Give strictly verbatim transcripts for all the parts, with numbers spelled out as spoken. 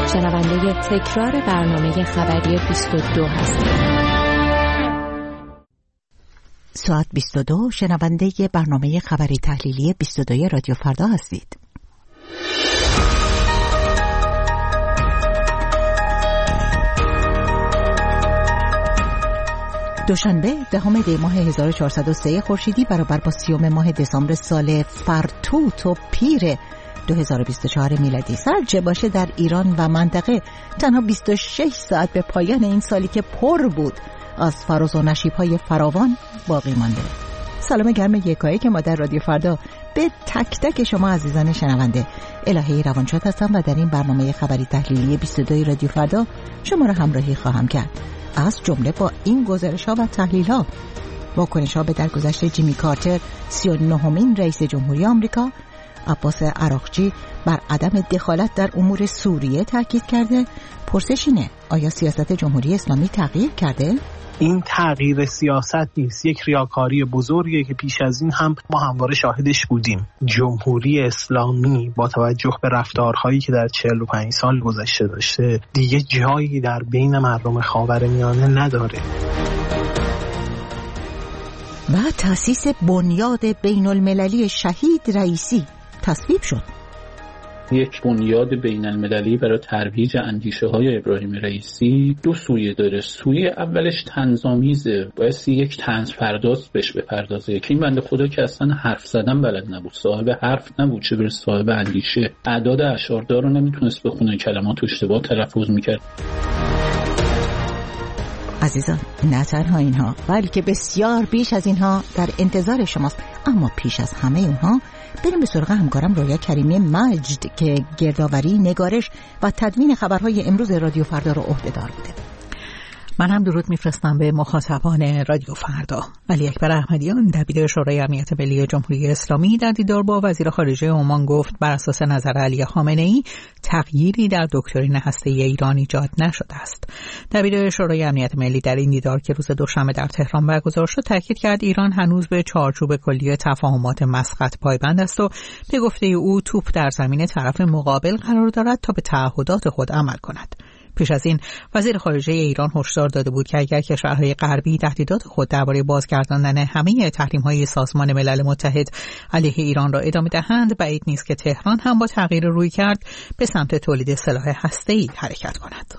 شنونده تکرار برنامه خبری بیست و دو هستید. ساعت بیست و دو، شنونده برنامه خبری تحلیلی بیست و دو رادیو فردا هستید. دوشنبه دهم دی ماه هزار و چهارصد و سه خورشیدی برابر با سیوم ماه دسامبر سال فرتوت و پیر دو هزار و بیست و چهار میلادی. سرچه باشه در ایران و منطقه تنها بیست و شش ساعت به پایان این سالی که پر بود از فراز و نشیب‌های فراوان باقی مانده. سلام گرم یکایی که ما در رادیو فردا به تک تک شما عزیزان شنونده. الهه روانشاد هستم و در این برنامه خبری تحلیلی بیست و دو رادیو فردا شما را همراهی خواهم کرد. از جمله با این گزارش‌ها و تحلیل‌ها: واکنش‌ها به درگذشت جیمی کارتر سی و نهمین رئیس جمهوری آمریکا، عباس عراقچی بر عدم دخالت در امور سوریه تاکید کرده. پرسش اینه: آیا سیاست جمهوری اسلامی تغییر کرده؟ این تغییر سیاست نیست، یک ریاکاری بزرگیه که پیش از این هم ما همواره شاهدش بودیم. جمهوری اسلامی با توجه به رفتارهایی که در چهل و پنج سال گذشته داشته دیگه جایی در بین مردم خاورمیانه نداره. و تأسیس بنیاد بین المللی شهید رئیسی تصویب شد. یک بنیاد بین المللی برای ترویج اندیشه های ابراهیم رئیسی دو سویه داره. سویه اولش طنزآمیزه، بایستی یک طنز پرداز بهش بپردازه که این بنده خدا که اصلا حرف زدن بلد نبود، صاحب حرف نبود، چه برسه صاحب اندیشه. اعداد اشعاردار رو نمیتونست بخونه، کلمات اشتباه تلفظ میکرد. عزیزان، نه تنها اینها بلکه بسیار بیش از اینها در انتظار شماست. اما پیش از همه اونها بریم به سراغ همکارم رویا کریمی مجد که گردآوری، نگارش و تدوین خبرهای امروز رادیو فردا رو عهده‌دار بوده. من هم درود میفرستم به مخاطبان رادیو فردا. علی اکبر احمدیان دبیر شورای امنیت ملی جمهوری اسلامی در دیدار با وزیر خارجه عمان گفت بر اساس نظر علی خامنه‌ای تغییری در دکترین هسته‌ای ایران ایجاد نشده است. دبیر شورای امنیت ملی در این دیدار که روز دوشنبه در تهران برگزار شد تاکید کرد ایران هنوز به چارچوب کلی تفاهمات مسقط پایبند است و به گفته او توپ در زمین طرف مقابل قرار دارد تا به تعهدات خود عمل کند. پیش از این وزیر خارجه ایران هشدار داده بود که اگر کشورهای غربی تهدیدات خود درباره بازگرداندن همه تحریم‌های سازمان ملل متحد علیه ایران را ادامه دهند، بعید نیست که تهران هم با تغییر روی کرد به سمت تولید سلاح هسته‌ای حرکت کند.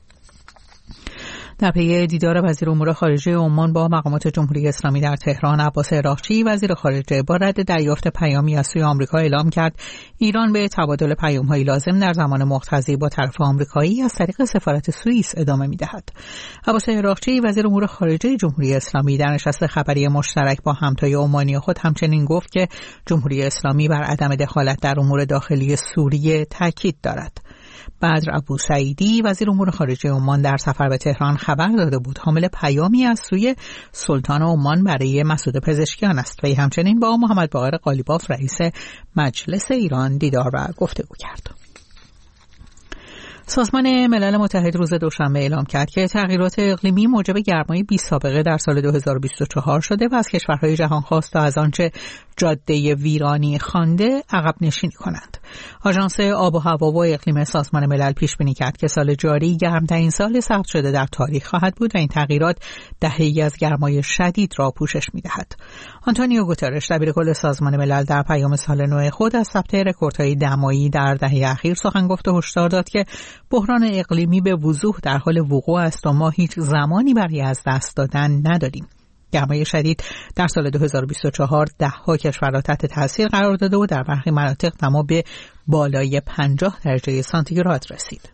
در پی دیدار وزیر امور خارجه عمان با مقامات جمهوری اسلامی در تهران، عباس عراقچی وزیر خارجه با رد دریافت پیامی از سوی آمریکا اعلام کرد ایران به تبادل پیام‌های لازم در زمان مقتضی با طرف آمریکایی از طریق سفارت سوئیس ادامه می‌دهد. عباس عراقچی وزیر امور خارجه جمهوری اسلامی در نشست خبری مشترک با همتای عمانی خود همچنین گفت که جمهوری اسلامی بر عدم دخالت در امور داخلی سوریه تاکید دارد. بدر ابوسعیدی وزیر امور خارجه عمان در سفر به تهران خبر داده بود حامل پیامی از سوی سلطان عمان برای مسعود پزشکیان است و همچنین با محمد باقر قالیباف رئیس مجلس ایران دیدار و گفتگو کرد. سازمان ملل متحد روز دوشنبه اعلام کرد که تغییرات اقلیمی موجب گرمای بی سابقه در سال دو هزار و بیست و چهار شده و از کشورهای جهان خواسته تا از آنچه جاده ویرانی خوانده عقب نشینی کنند. آژانس آب و هوا و اقلیم سازمان ملل پیش بینی کرد که سال جاری گرمترین سال ثبت شده در تاریخ خواهد بود و این تغییرات دهه‌ای از گرمای شدید را پوشش می‌دهد. آنتونیو گوترش دبیر کل سازمان ملل در پیام سال نو خود از ثبت رکوردهای دمایی در دهه اخیر سخن گفت و هشدار داد که بحران اقلیمی به وضوح در حال وقوع است و ما هیچ زمانی برای از دست دادن نداریم. گرمای شدید در سال دو هزار و بیست و چهار ده ها کشور را تحت تاثیر قرار داده و در برخی مناطق دما به بالای پنجاه درجه سانتیگراد رسید.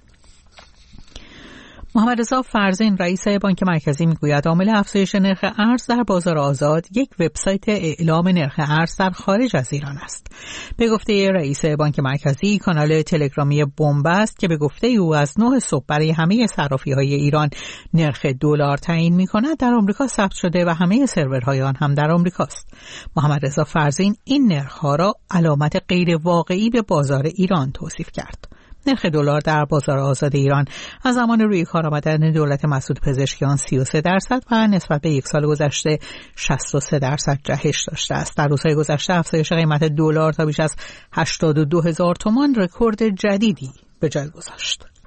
محمد رضا فرزین رئیس بانک مرکزی میگوید عامل افزایش نرخ ارز در بازار آزاد یک وبسایت اعلام نرخ ارز در خارج از ایران است. به گفته رئیس بانک مرکزی کانال تلگرامی بنبست که به گفته او از نه صبح برای همه صرافی‌های ایران نرخ دلار تعیین می‌کند در آمریکا ثبت شده و همه سرورهای آن هم در آمریکاست. محمد رضا فرزین این نرخ‌ها را علامت غیر واقعی به بازار ایران توصیف کرد. نرخ دلار در بازار آزاد ایران از زمان روی کار آمدن دولت مسعود پزشکیان سی و سه درصد و نسبت به یک سال گذشته شصت و سه درصد جهش داشته است. در روزهای گذشته افزایش قیمت دلار تا بیش از هشتاد و دو هزار تومان رکورد جدیدی به جای گذاشت.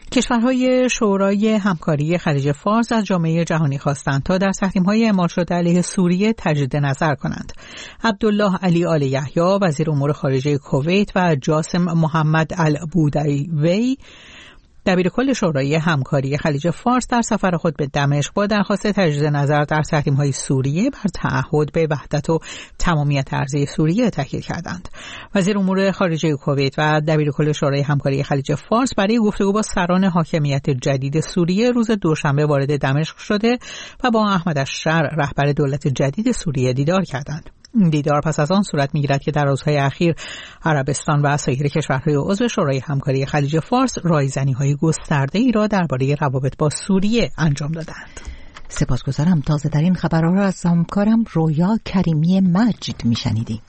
کشورهای شورای همکاری خلیج فارس از جامعه جهانی خواستند تا در تحریم‌های اعمال شده علیه سوریه تجدید نظر کنند. عبدالله علی آل یحیی وزیر امور خارجه کویت و جاسم محمد البودیوی دبیر کل شورای همکاری خلیج فارس در سفر خود به دمشق با درخواست تجدید نظر در تحریم‌های سوریه بر تعهد به وحدت و تمامیت ارضی سوریه تاکید کردند. وزیر امور خارجه کویت و دبیر کل شورای همکاری خلیج فارس برای گفتگو با سران حاکمیت جدید سوریه روز دوشنبه وارد دمشق شده و با احمد الشر رهبر دولت جدید سوریه دیدار کردند. این دیدار پس از آن صورت می‌گیرد که در روزهای اخیر عربستان و سایر کشورهای عضو شورای همکاری خلیج فارس رایزنی‌های گسترده‌ای را درباره روابط با سوریه انجام دادند. سپاسگزارم. تازه در این خبرها را از همکارم رویا کریمی مجد میشنیدیم.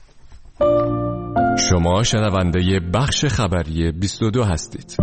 شما شنونده بخش خبری بیست و دو هستید.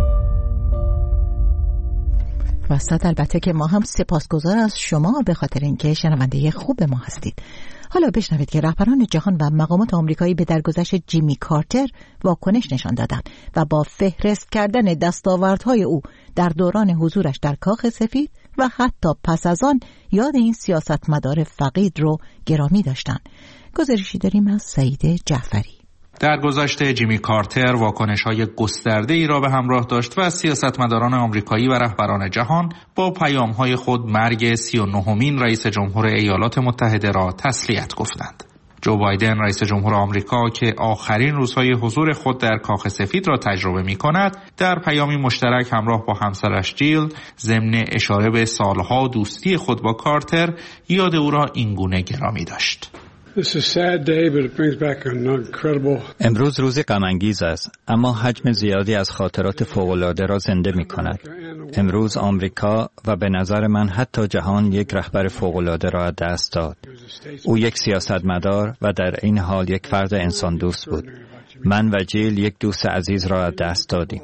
وسط البته که ما هم سپاسگزار از شما به خاطر اینکه شنونده خوب ما هستید. حالا بشنوید که رهبران جهان و مقامات آمریکایی به درگذشت جیمی کارتر واکنش نشان دادند و با فهرست کردن دستاوردهای او در دوران حضورش در کاخ سفید و حتی پس از آن یاد این سیاستمدار فقید رو گرامی داشتند. گزارشی داریم از سعید جعفری. در گذشته جیمی کارتر واکنش‌های گسترده‌ای را به همراه داشت و سیاستمداران آمریکایی و رهبران جهان با پیام‌های خود مرگ سی و نهمین رئیس جمهور ایالات متحده را تسلیت گفتند. جو بایدن رئیس جمهور آمریکا که آخرین روزهای حضور خود در کاخ سفید را تجربه می‌کند، در پیامی مشترک همراه با همسرش جیل ضمن اشاره به سالها دوستی خود با کارتر یاد او را اینگونه گرامی داشت. امروز روز غم انگیز است، اما حجم زیادی از خاطرات فوق‌العاده را زنده می کند. امروز آمریکا و به نظر من حتی جهان یک رهبر فوق‌العاده را از دست داد. او یک سیاستمدار و در این حال یک فرد انسان دوست بود. من و جیل یک دوست عزیز را از دست دادیم.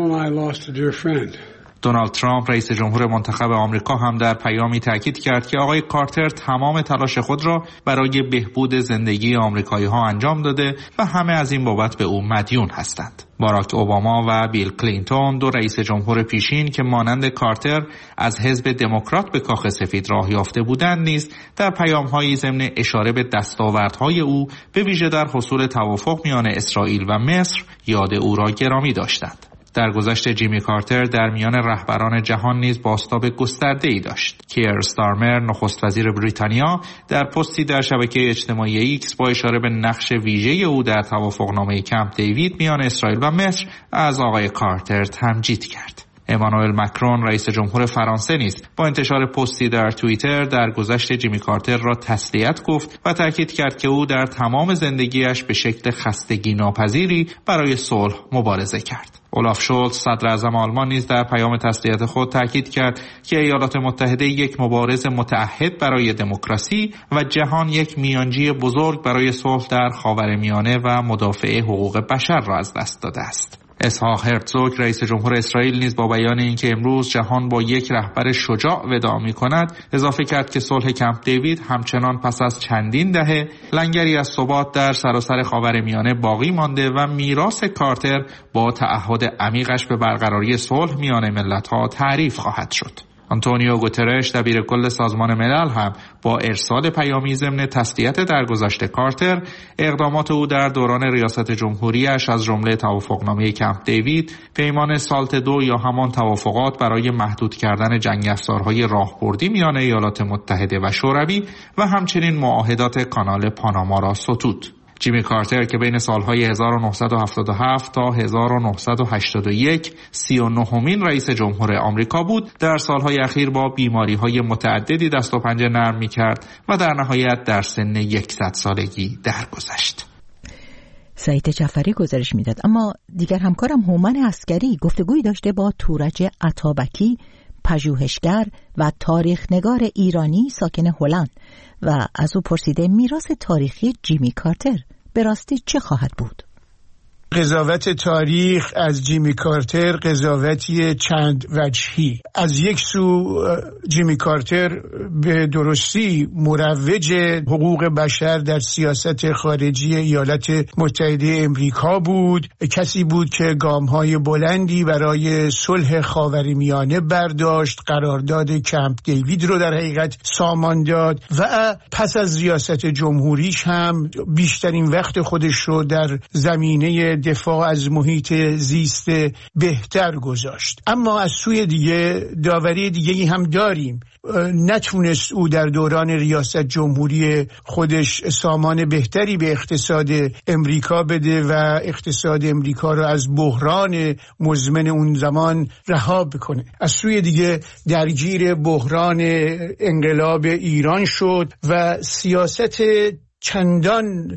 دونالد ترامپ رئیس جمهور منتخب آمریکا هم در پیامی تاکید کرد که آقای کارتر تمام تلاش خود را برای بهبود زندگی آمریکایی‌ها انجام داده و همه از این بابت به او مدیون هستند. باراک اوباما و بیل کلینتون دو رئیس جمهور پیشین که مانند کارتر از حزب دموکرات به کاخ سفید راه یافته بودند نیز در پیام‌های ضمن اشاره به دستاوردهای او به ویژه در حصول توافق میان اسرائیل و مصر یاد او را گرامی داشتند. در گذشت جیمی کارتر در میان رهبران جهان نیز بازتاب گسترده‌ای داشت. کیر استارمر نخست وزیر بریتانیا در پستی در شبکه اجتماعی ایکس با اشاره به نقش ویژه او در توافقنامه کمپ دیوید میان اسرائیل و مصر از آقای کارتر تمجید کرد. امانوئل مکرون رئیس جمهور فرانسه نیز با انتشار پستی در توییتر در گذشت جیمی کارتر را تسلیت گفت و تاکید کرد که او در تمام زندگیش به شکل خستگی ناپذیری برای صلح مبارزه کرد. اولاف شولز صدر اعظم آلمان نیز در پیام تسلیت خود تاکید کرد که ایالات متحده یک مبارز متعهد برای دموکراسی و جهان یک میانجی بزرگ برای صلح در خاورمیانه و مدافع حقوق بشر را از دست داده است. اسحاق هرتزوگ رئیس جمهور اسرائیل نیز با بیان اینکه امروز جهان با یک رهبر شجاع وداع می‌کند اضافه کرد که صلح کمپ دیوید همچنان پس از چندین دهه لنگری از ثبات در سراسر خاورمیانه باقی مانده و میراث کارتر با تعهد عمیقش به برقراری صلح میان ملت‌ها تعریف خواهد شد. آنتونیو گوترش دبیر کل سازمان ملل هم با ارسال پیامی ضمن تسلیت درگذشت کارتر اقدامات او در دوران ریاست جمهوریش از جمله توافقنامه کمپ دیوید، پیمان سالت دو یا همان توافقات برای محدود کردن جنگ افزارهای راهبردی میان ایالات متحده و شوروی و همچنین معاهدات کانال پاناما را ستود. جیمی کارتر که بین سالهای هزار و نهصد و هفتاد و هفت تا هزار و نهصد و هشتاد و یک سی و نهمین رئیس جمهور آمریکا بود، در سالهای اخیر با بیماری‌های متعددی دست و پنجه نرم می‌کرد و در نهایت در سن صد سالگی درگذشت. سعید جعفری گزارش میداد. اما دیگر همکارم هومن عسکری گفتگویی داشته با تورج عطابکی، پژوهشگر و تاریخنگار ایرانی ساکن هلند و از او پرسیده میراث تاریخی جیمی کارتر به راستی چه خواهد بود؟ قضاوت تاریخ از جیمی کارتر قضاوتی چند وجهی. از یک سو جیمی کارتر به درستی مروج حقوق بشر در سیاست خارجی ایالات متحده امریکا بود، کسی بود که گام‌های بلندی برای صلح خاورمیانه برداشت، قرارداد کمپ دیوید رو در حقیقت سامان داد و پس از ریاست جمهوریش هم بیشترین وقت خودش رو در زمینه دفاع از محیط زیست بهتر گذاشت. اما از سوی دیگه داوری دیگه‌ای هم داریم. نتونست او در دوران ریاست جمهوری خودش سامان بهتری به اقتصاد امریکا بده و اقتصاد امریکا رو از بحران مزمن اون زمان رها بکنه. از سوی دیگه درگیر بحران انقلاب ایران شد و سیاست چندان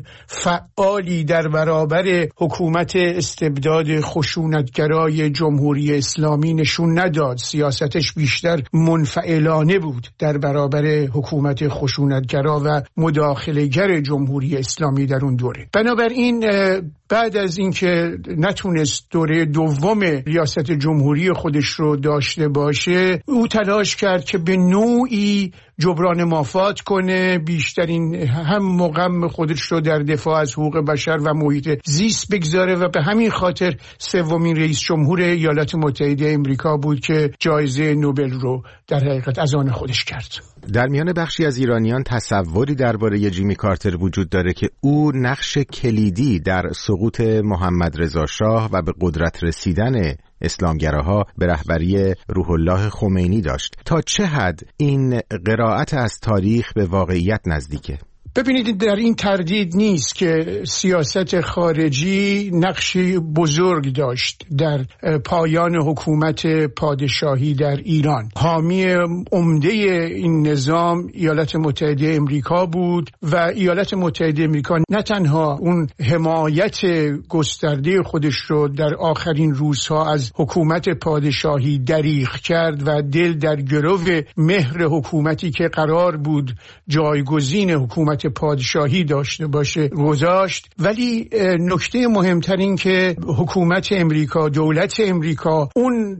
فعالی در برابر حکومت استبداد خشونتگرای جمهوری اسلامی نشون نداد. سیاستش بیشتر منفعلانه بود در برابر حکومت خشونتگرا و مداخله‌گر جمهوری اسلامی در اون دوره. بنابراین بعد از اینکه نتونست دوره دوم ریاست جمهوری خودش رو داشته باشه، او تلاش کرد که به نوعی جبران مافات کنه، بیشترین هم مقام خودش رو در دفاع از حقوق بشر و محیط زیست بگذاره و به همین خاطر سومین رئیس جمهور ایالات متحده امریکا بود که جایزه نوبل رو در حقیقت از آن خودش کرد. در میان بخشی از ایرانیان تصوری درباره جیمی کارتر وجود داره که او نقش کلیدی در سقوط محمد رضا شاه و به قدرت رسیدن اسلامگراها به رهبری روح الله خمینی داشت. تا چه حد این قرائت از تاریخ به واقعیت نزدیکه؟ ببینید، در این تردید نیست که سیاست خارجی نقشی بزرگ داشت در پایان حکومت پادشاهی در ایران. حامی عمده این نظام ایالات متحده امریکا بود و ایالات متحده امریکا نه تنها اون حمایت گسترده خودش رو در آخرین روزها از حکومت پادشاهی دریغ کرد و دل در گرو مهر حکومتی که قرار بود جایگزین حکومت پادشاهی داشته باشه گذاشت، ولی نکته مهمتر این که حکومت امریکا، دولت امریکا، اون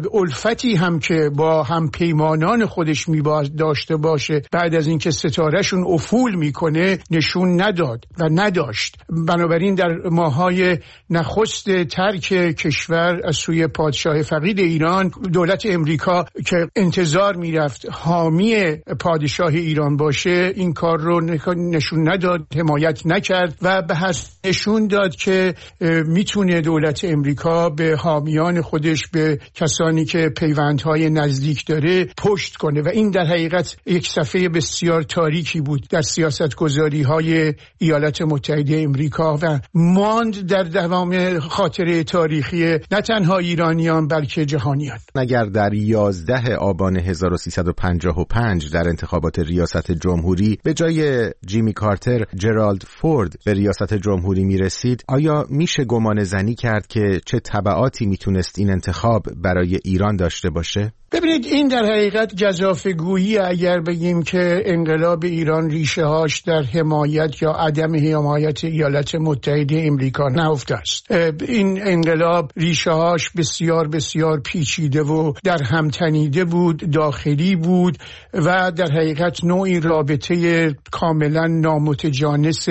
الفتی هم که با هم پیمانان خودش می داشته باشه بعد از اینکه ستارهشون افول میکنه نشون نداد و نداشت. بنابراین در ماهای نخست ترک کشور از سوی پادشاه فقید ایران، دولت امریکا که انتظار میرفت حامی پادشاه ایران باشه این کار رو نشون نداد، حمایت نکرد و به هر نشون داد که میتونه دولت امریکا به حامیان خودش، به کسانی که پیوندهای نزدیک داره پشت کنه و این در حقیقت یک صفحه بسیار تاریکی بود در سیاستگذاری های ایالات متحده امریکا و ماند در دوام خاطره تاریخی نه تنها ایرانیان بلکه جهانیان. اگر در یازده آبان هزار و سیصد و پنجاه و پنج در انتخابات ریاست جمهوری به جای جیمی کارتر جرالد فورد به ریاست جمهوری می رسید، آیا میشه گمان زنی کرد که چه تبعاتی میتونست این انتخاب برای ایران داشته باشه؟ ببینید، این در حقیقت گزافه‌گویی اگر بگیم که انقلاب ایران ریشه هاش در حمایت یا عدم حمایت ایالات متحده امریکا نهفته است. این انقلاب ریشه هاش بسیار بسیار پیچیده و در هم تنیده بود، داخلی بود و در حقیقت نوعی رابطه کاملا نامتجانس،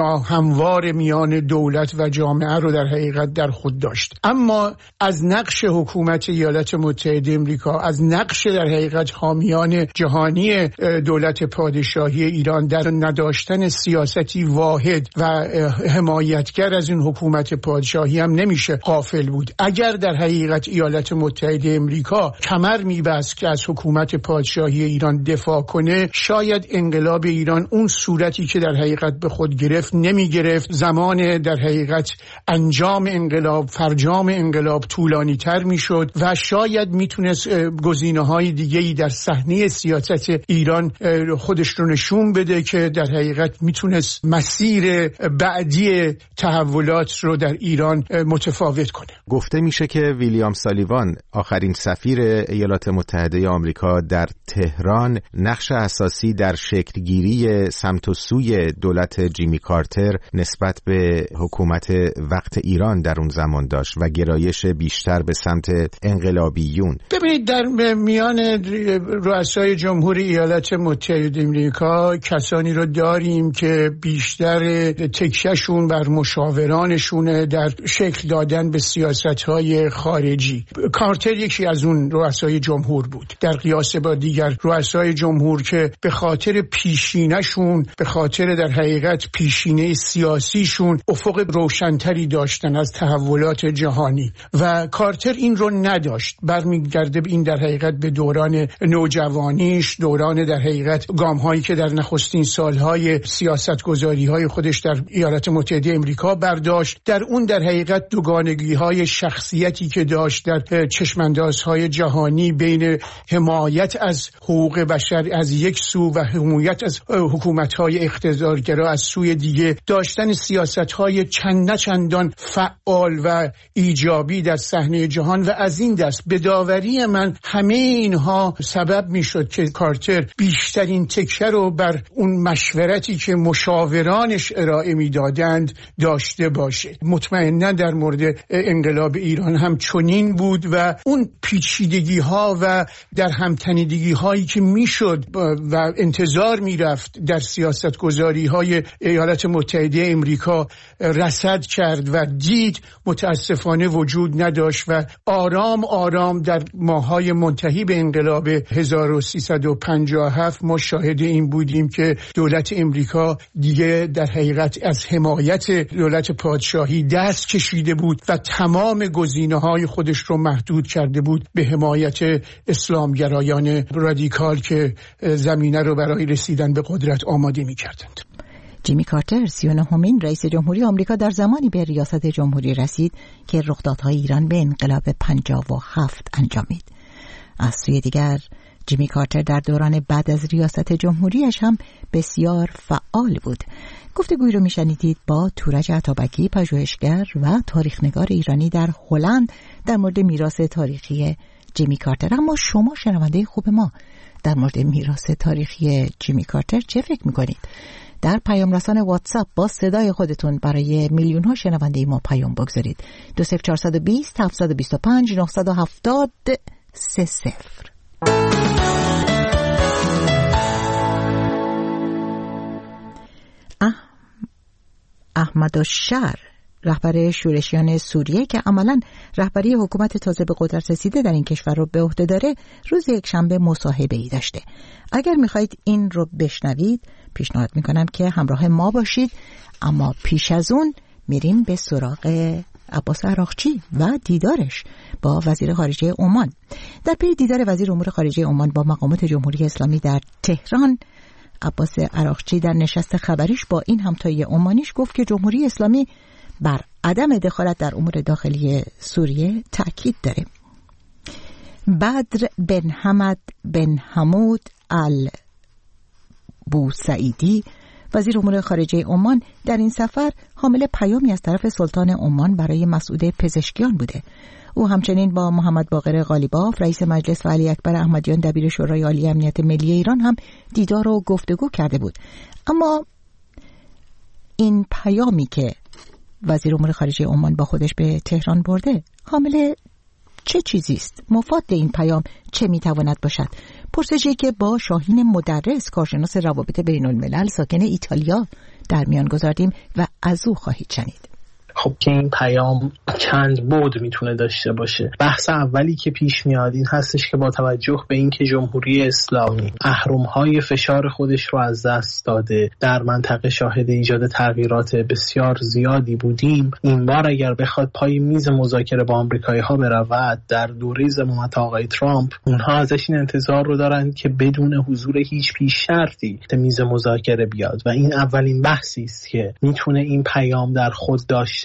ناهموار میان دولت و جامعه رو در حقیقت در خود داشت. اما از نقش حکومت ایالات متحده امریکا، از نقش در حقیقت حامیان جهانی دولت پادشاهی ایران در نداشتن سیاستی واحد و حمایتگر از این حکومت پادشاهی هم نمیشه غافل بود. اگر در حقیقت ایالات متحده امریکا کمر میبست که از حکومت پادشاهی ایران دفاع کنه، شاید انقلاب ایران اون صورتی که در حقیقت به خود گرفت نمیگرفت. زمان در حقیقت انجام انقلاب، فرجام انقلاب طولانی تر میشد و شاید میتونست گزینه‌های دیگه‌ای در صحنه سیاست ایران خودش رو نشون بده که در حقیقت میتونست مسیر بعدی تحولات رو در ایران متفاوت کنه. گفته میشه که ویلیام سالیوان، آخرین سفیر ایالات متحده آمریکا در تهران، نقش اساسی در شکلگیری سمت و سوی دولت جیمی کارتر نسبت به حکومت وقت ایران در اون زمان داشت و گرایش بیشتر به سمت انقلابیون. ببینید در میان رؤسای جمهوری ایالات متحده آمریکا کسانی رو داریم که بیشتر تکیه‌شون بر مشاورانشونه در شکل دادن به سیاست‌های خارجی. کارتر یکی از اون رؤسای جمهور بود در قیاس با دیگر رؤسای جمهور که به خاطر پیشینه‌شون، به خاطر در حقیقت پیشینه سیاسیشون افق روشن‌تری داشتن از تحولات جهانی و کارتر این رو نداشت. برمیگرده این در حقیقت به دوران نوجوانیش، دوران در حقیقت گام‌هایی که در نخستین سال‌های سیاست‌گذاری‌های خودش در ایالات متحده آمریکا برداشت. در اون در حقیقت دوگانگی‌های شخصیتی که داشت در چشم‌اندازهای جهانی بین حمایت از حقوق بشر از یک سو و حمایت از حکومت‌های اقتدارگرا از سوی دیگه، داشتن سیاست‌های چند نچندان فعال و ایجابی در صحنه جهان و از این دست به داوری من همه اینها سبب میشد که کارتر بیشترین تکیه رو بر اون مشورتی که مشاورانش ارائه میدادند داشته باشه. مطمئنا در مورد انقلاب ایران هم چنین بود و اون پیچیدگی ها و در همتنیدگی هایی که میشد و انتظار میرفت در سیاست گذاری های ایالات متحده آمریکا رصد کرد و دید، متاسفانه وجود نداشت و آرام آرام در ماه‌های منتهی به انقلاب هزار و سیصد و پنجاه و هفت ما شاهد این بودیم که دولت امریکا دیگه در حقیقت از حمایت دولت پادشاهی دست کشیده بود و تمام گزینه‌های خودش رو محدود کرده بود به حمایت اسلامگرایان رادیکال که زمینه رو برای رسیدن به قدرت آماده می‌کردند. جیمی کارتر سی و نهمین رئیس جمهوری آمریکا در زمانی به ریاست جمهوری رسید که رخدادهای ایران به انقلاب پنجاه و هفت انجامید. از سوی دیگر جیمی کارتر در دوران بعد از ریاست جمهوریش هم بسیار فعال بود. گفتگویی رو میشنیدید با تورج عطابکی، پژوهشگر و تاریخنگار ایرانی در هلند در مورد میراث تاریخی جیمی کارتر. اما شما شنونده خوب ما در مورد میراث تاریخی جیمی کارتر چه فکر میکنید؟ در پیام رسان واتساپ با صدای خودتون برای میلیون ها شنونده ما پیام بگذارید. دو صفر چهارصد و بیست هفتصد و بیست و پنج نهصد و هفتاد سه صفر. اه... احمد الشر، رهبر شورشیان سوریه که عملاً رهبری حکومت تازه به قدرت رسیده در این کشور رو به عهده داره، روز یکشنبه مصاحبه‌ای داشته. اگر میخواید این رو بشنوید پیشنهاد میکنم که همراه ما باشید، اما پیش از اون میریم به سراغ عباس عراقچی و دیدارش با وزیر خارجه عمان. در پی دیدار وزیر امور خارجه عمان با مقامات جمهوری اسلامی در تهران، عباس عراقچی در نشست خبریش با این همتای عمانیش گفت که جمهوری اسلامی بر عدم دخالت در امور داخلی سوریه تأکید داره. بدر بن حمد بن حمود البوسعیدی، وزیر امور خارجه عمان، در این سفر حامل پیامی از طرف سلطان عمان برای مسعود پزشکیان بوده. او همچنین با محمد باقر غالیباف، رئیس مجلس، و علی اکبر احمدیان، دبیر شورای عالی امنیت ملی ایران هم دیدار و گفتگو کرده بود. اما این پیامی که وزیر امور خارجه عمان با خودش به تهران برده حامل چه چیزی است؟ مفاد این پیام چه میتواند باشد؟ پرسشی که با شاهین مدرس، کارشناس روابط بین الملل ساکن ایتالیا، در میان گذاردیم و از او خواهید شنید. خب که این پیام چند بعد میتونه داشته باشه. بحث اولی که پیش میاد این هستش که با توجه به اینکه جمهوری اسلامی اهرم‌های فشار خودش رو از دست داده، در منطقه شاهد ایجاد تغییرات بسیار زیادی بودیم، این بار اگر بخواد پای میز مذاکره با آمریکایی‌ها برود در دوره ضمانت آقای ترامپ، اونها ازش این انتظار رو دارن که بدون حضور هیچ پیش شرطی به میز مذاکره بیاد و این اولین بحثی است که میتونه این پیام در خود داشته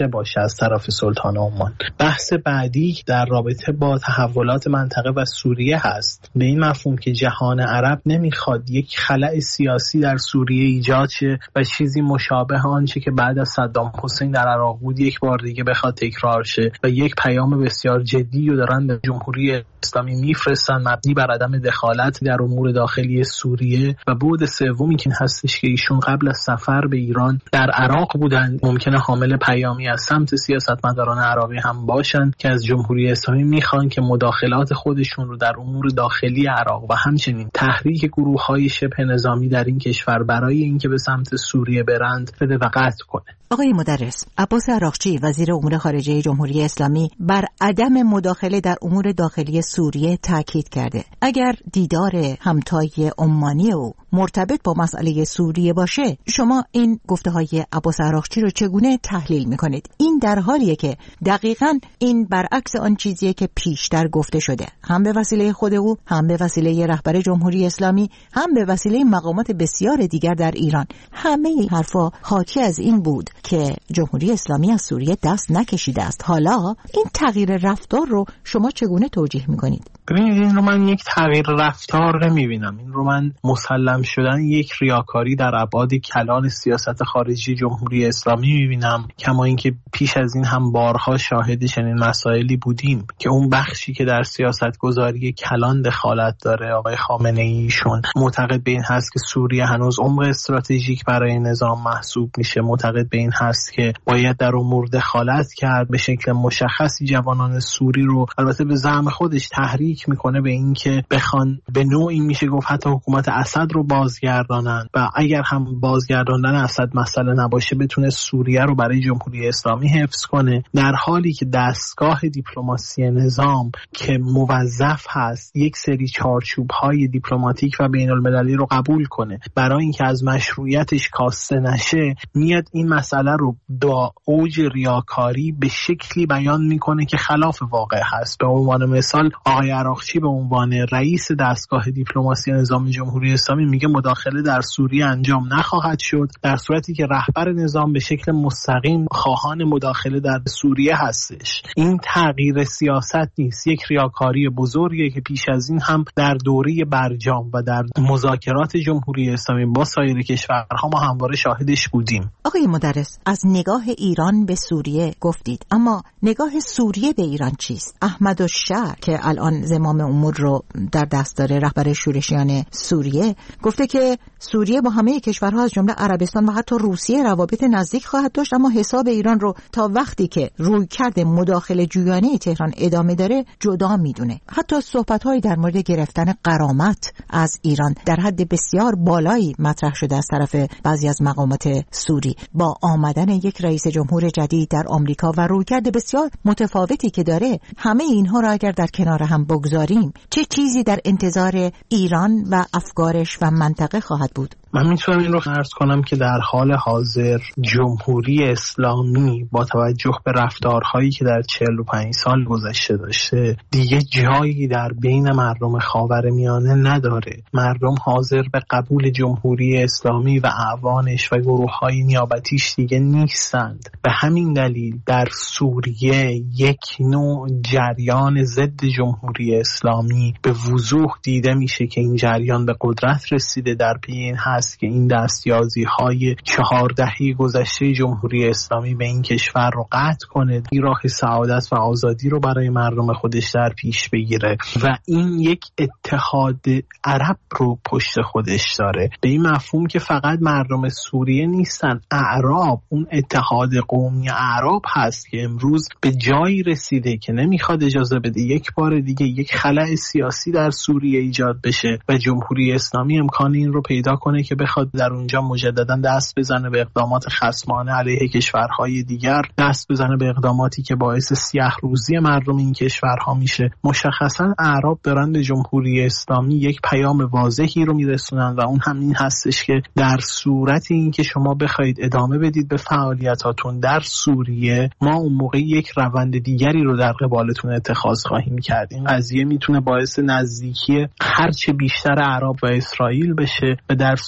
گذشته باشه از طرف سلطان عمان. بحث بعدی در رابطه با تحولات منطقه و سوریه هست، به این مفهوم که جهان عرب نمیخواد یک خلأ سیاسی در سوریه ایجاد شه و چیزی مشابه آنچه که بعد از صدام حسین در عراق بود یک بار دیگه بخواد تکرار شه و یک پیام بسیار جدی رو دارن به جمهوری اسلامی میفرستن مبنی بر عدم دخالت در امور داخلی سوریه. و بعد سومی که هستش که ایشون قبل از سفر به ایران در عراق بودن، ممکنه حامل پیامی از سمت سیاستمداران عراقی هم باشن که از جمهوری اسلامی میخوان که مداخلات خودشون رو در امور داخلی عراق و همچنین تحریک گروه‌های شبه نظامی در این کشور برای اینکه به سمت سوریه برند بده و قطع کنه. آقای مدرس، عباس عراقچی وزیر امور خارجه جمهوری اسلامی بر عدم مداخله در امور داخلی سوریه تاکید کرده. اگر دیدار همتای عمانی او مرتبط با مسئله سوریه باشه، شما این گفته‌های عباس عراقچی رو چگونه تحلیل می‌کنید؟ این در حالیه که دقیقاً این برعکس آن چیزیه که پیشتر گفته شده، هم به وسیله خود او، هم به وسیله رهبر جمهوری اسلامی، هم به وسیله مقامات بسیار دیگر در ایران. همه این حرفا حاکی از این بود که جمهوری اسلامی از سوریه دست نکشیده است. حالا این تغییر رفتار رو شما چگونه توجیه می‌کنید؟ ببینید، این رو من یک تغییر رفتار نمی‌بینم. این رو من مسلم شدن یک ریاکاری در ابعاد کلان سیاست خارجی جمهوری اسلامی می‌بینم، کما اینکه پیش از این هم بارها شاهد چنین مسائلی بودیم که اون بخشی که در سیاستگذاری کلان دخالت داره، آقای خامنه‌ایشون معتقد به این هست که سوریه هنوز عمق استراتژیک برای نظام محسوب میشه، معتقد به این هست که باید در امور دخالت کرد، به شکل مشخصی جوانان سوری رو البته به زعم خودش تحریک میکنه به این که بخوان به نوعی میشه گفت حتی حکومت اسد رو بازگردانن و اگر هم بازگرداندن اسد مسئله نباشه بتونه سوریه رو برای جمهوری اسلامی حفظ کنه، در حالی که دستگاه دیپلماسی نظام که موظف هست یک سری چارچوب‌های دیپلماتیک و بین‌المللی رو قبول کنه برای اینکه از مشروعیتش کاسته نشه، میاد این مسئله رو با اوج ریاکاری به شکلی بیان میکنه که خلاف واقع هست. به عنوان مثال آقای عراقچی به عنوان رئیس دستگاه دیپلماسی نظام جمهوری اسلامی میگه مداخله در سوریه انجام نخواهد شد، در صورتی که رهبر نظام به شکل مستقیم خواهان مداخله در سوریه هستش. این تغییر سیاست نیست، یک ریاکاری بزرگیه که پیش از این هم در دوره برجام و در مذاکرات جمهوری اسلامی با سایر کشورها ما همواره شاهدش بودیم. آقای مدرس، از نگاه ایران به سوریه گفتید، اما نگاه سوریه به ایران چیست؟ احمدالشهر که الان زمام امور رو در دست داره، رهبر شورشیان سوریه، گفته که سوریه با همه کشورها از جمله عربستان و حتی روسیه روابط نزدیک خواهد داشت، اما حساب ایران رو تا وقتی که رویکرد مداخله جویانه تهران ادامه داره جدا میدونه. حتی صحبت‌هایی در مورد گرفتن غرامت از ایران در حد بسیار بالایی مطرح شده از طرف بعضی از مقامات سوری. با آمدن یک رئیس جمهور جدید در آمریکا و رویکرد بسیار متفاوتی که داره، همه اینها را اگر در کنار هم بگذاریم، چه چیزی در انتظار ایران و افکارش و منطقه خواهد بود؟ من میتونم این رو عرض کنم که در حال حاضر جمهوری اسلامی با توجه به رفتارهایی که در چهل و پنج سال گذشته داشته دیگه جایی در بین مردم خاورمیانه نداره. مردم حاضر به قبول جمهوری اسلامی و اعوانش و گروه‌های نیابتیش دیگه نیستند. به همین دلیل در سوریه یک نوع جریان ضد جمهوری اسلامی به وضوح دیده میشه که این جریان به قدرت رسیده، در پی این هست که این دستیازی‌های چهار دهه گذشته جمهوری اسلامی به این کشور رو قطع کنه، این راه سعادت و آزادی رو برای مردم خودش در پیش بگیره و این یک اتحاد عرب رو پشت خودش داره. به این مفهوم که فقط مردم سوریه نیستن، اعراب، اون اتحاد قومی اعراب هست که امروز به جایی رسیده که نمیخواد اجازه بده یک بار دیگه یک خلأ سیاسی در سوریه ایجاد بشه و جمهوری اسلامی امکان این رو پیدا کنه که بخواد در اونجا مجددا دست بزنه به اقدامات خصمانه علیه کشورهای دیگر، دست بزنه به اقداماتی که باعث سیاه روزی مردم این کشورها میشه. مشخصا اعراب دارن به جمهوری اسلامی یک پیام واضحی رو میرسونن و اون هم این هستش که در صورت اینکه شما بخواید ادامه بدید به فعالیتاتون در سوریه، ما اون موقع یک روند دیگری رو در قبالتون اتخاذ خواهیم کرد. این قضیه میتونه باعث نزدیکی هرچه بیشتر اعراب و اسرائیل بشه و در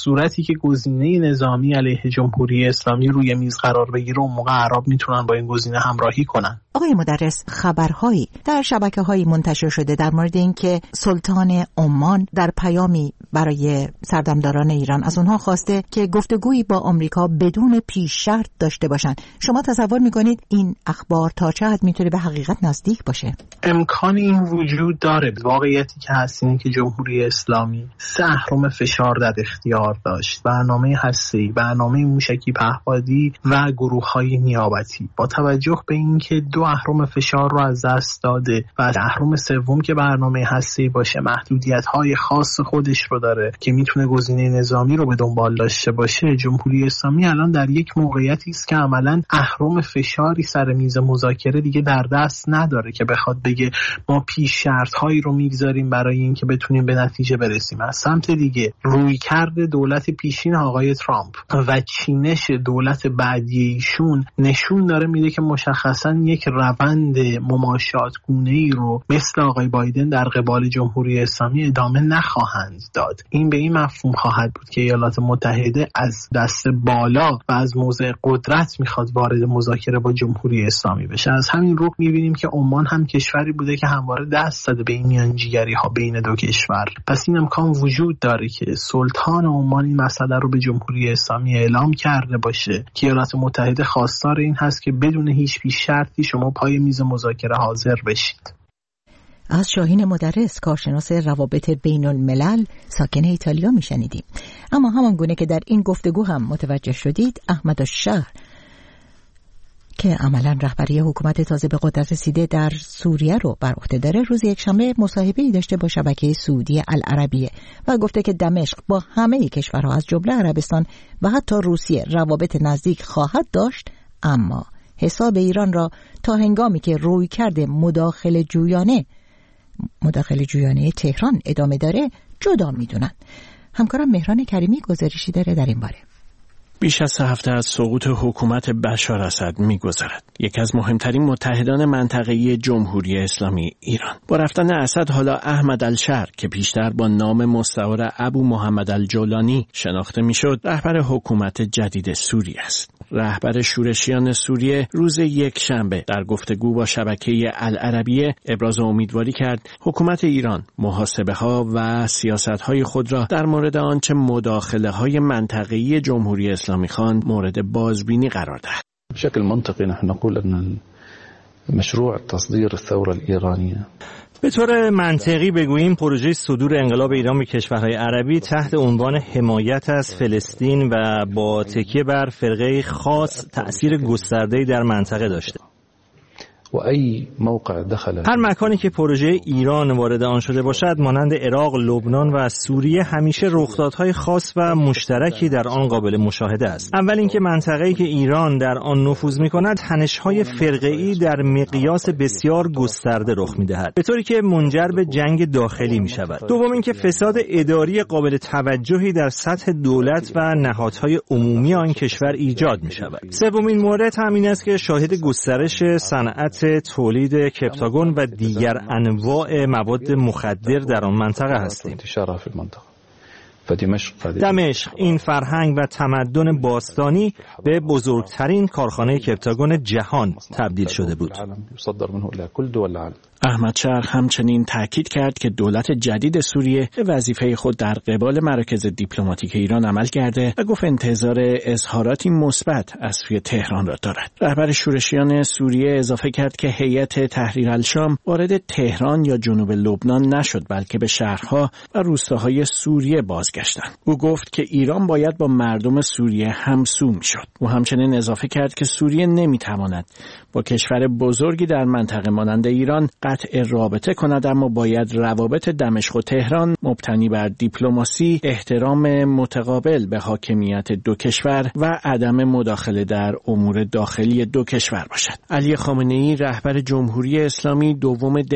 صورتی که گزینه نظامی علیه جمهوری اسلامی روی میز قرار بگیره، اون موقع عرب میتونن با این گزینه همراهی کنن. آقای مدرس، خبرهایی در شبکه‌های منتشر شده در مورد اینکه سلطان عمان در پیامی برای سردمداران ایران از اونها خواسته که گفتگویی با آمریکا بدون پیش شرط داشته باشن. شما تصور میکنید این اخبار تا چه حد میتونه به حقیقت نزدیک باشه؟ امکان این وجود داره. واقعیتی که هست اینه که جمهوری اسلامی سه اهرم فشار در اختیار داشت: برنامه هسته‌ای، برنامه موشکی پهپادی و گروه‌های نیابتی. با توجه به اینکه دو اهرم فشار رو از دست داده و اهرم سوم که برنامه هسته‌ای باشه محدودیت‌های خاص خودش رو داره که میتونه گزینه نظامی رو به دنبال داشته باشه، جمهوری اسلامی الان در یک موقعیتی است که عملاً اهرم فشاری سر میز مذاکره دیگه در دست نداره که بخواد بگه ما پیش شرط‌هایی رو میگذاریم برای اینکه بتونیم به نتیجه برسیم. از سمت دیگه رویکرد دولت پیشین آقای ترامپ و چینش دولت بعدی ایشون نشون داره میده که مشخصاً یک روند مماشات گونه‌ای رو مثل آقای بایدن در قبال جمهوری اسلامی ادامه نخواهند داد. این به این مفهوم خواهد بود که ایالات متحده از دست بالا و از موضع قدرت میخواد وارد مذاکره با جمهوری اسلامی بشه. از همین رو میبینیم که عمان هم کشوری بوده که همواره دست داده به این میانجیگری ها بین دو کشور. پس این امکان وجود داره که سلطان عمان این مسئله رو به جمهوری اسلامی اعلام کرده باشه که ایالات متحده خواستار این هست که بدون هیچ پیش شرطی شما پای میز مذاکره حاضر بشید. از شاهین مدرس، کارشناس روابط بین الملل ساکن ایتالیا میشنیدیم. اما همان گونه که در این گفتگو هم متوجه شدید، احمد الشهر که عملاً رهبری حکومت تازه به قدرت رسیده در سوریه رو بر عهده داره، روز یکشنبه مصاحبه‌ای داشته با شبکه سعودی العربیه و گفته که دمشق با همه کشورها از جمله عربستان و حتی روسیه روابط نزدیک خواهد داشت، اما حساب ایران را تا هنگامی که رویکرد مداخله جویانه مداخله جویانه تهران ادامه داره جدا میدونن. همکارم مهران کریمی گزارشی داره در این باره. بیش از سه هفته از سقوط حکومت بشار اسد می‌گذرد. یکی از مهمترین متحدان منطقه‌ای جمهوری اسلامی ایران. با رفتن اسد حالا احمد الشهر که پیشتر با نام مستعار ابو محمد الجولانی شناخته میشد، رهبر حکومت جدید سوریه است. رهبر شورشیان سوریه روز یک شنبه در گفتگو با شبکه العربیه ابراز امیدواری کرد حکومت ایران محاسبه‌ها و سیاست‌های خود را در مورد آنچه مداخله‌های منطقه‌ای جمهوری اسلامی خواند مورد بازبینی قرار دهد. بشكل منطقي نحن نقول أن مشروع تصدير الثورة الإيرانية به طور منطقی بگوییم پروژه صدور انقلاب ایران به کشورهای عربی تحت عنوان حمایت از فلسطین و با تکیه بر فرقه خاص تأثیر گسترده‌ای در منطقه داشته. و ای موقع دخل هر مکانی که پروژه ایران وارد آن شده باشد مانند عراق، لبنان و سوریه همیشه رخدادهای خاص و مشترکی در آن قابل مشاهده است. اول اینکه منطقه‌ای که ایران در آن نفوذ می‌کند تنش‌های فرقه‌ای در مقیاس بسیار گسترده رخ می‌دهد، به طوری که منجر به جنگ داخلی می‌شود. دوم اینکه فساد اداری قابل توجهی در سطح دولت و نهادهای عمومی آن کشور ایجاد می‌شود. سومین مورد همین است که شاهد گسترش صنعت تولید کپتاگون و دیگر انواع مواد مخدر در آن منطقه هستیم. دمشق این فرهنگ و تمدن باستانی به بزرگترین کارخانه کپتاگون جهان تبدیل شده بود. احمد شهر همچنین تاکید کرد که دولت جدید سوریه به وظیفه خود در قبال مراکز دیپلماتیک ایران عمل کرده و گفت انتظار اظهاراتی مثبت از سوی تهران را دارد. رهبر شورشیان سوریه اضافه کرد که هیئت تحریر الشام وارد تهران یا جنوب لبنان نشد، بلکه به شهرها و روستاهای سوریه بازگشتند. او گفت که ایران باید با مردم سوریه همسو میشد. او همچنین اضافه کرد که سوریه نمیتواند با کشور بزرگی در منطقه مانند ایران قطع رابطه کند، اما باید روابط دمشق و تهران مبتنی بر دیپلماسی، احترام متقابل به حاکمیت دو کشور و عدم مداخله در امور داخلی دو کشور باشد. علی خامنه‌ای رهبر جمهوری اسلامی دوم دی ماه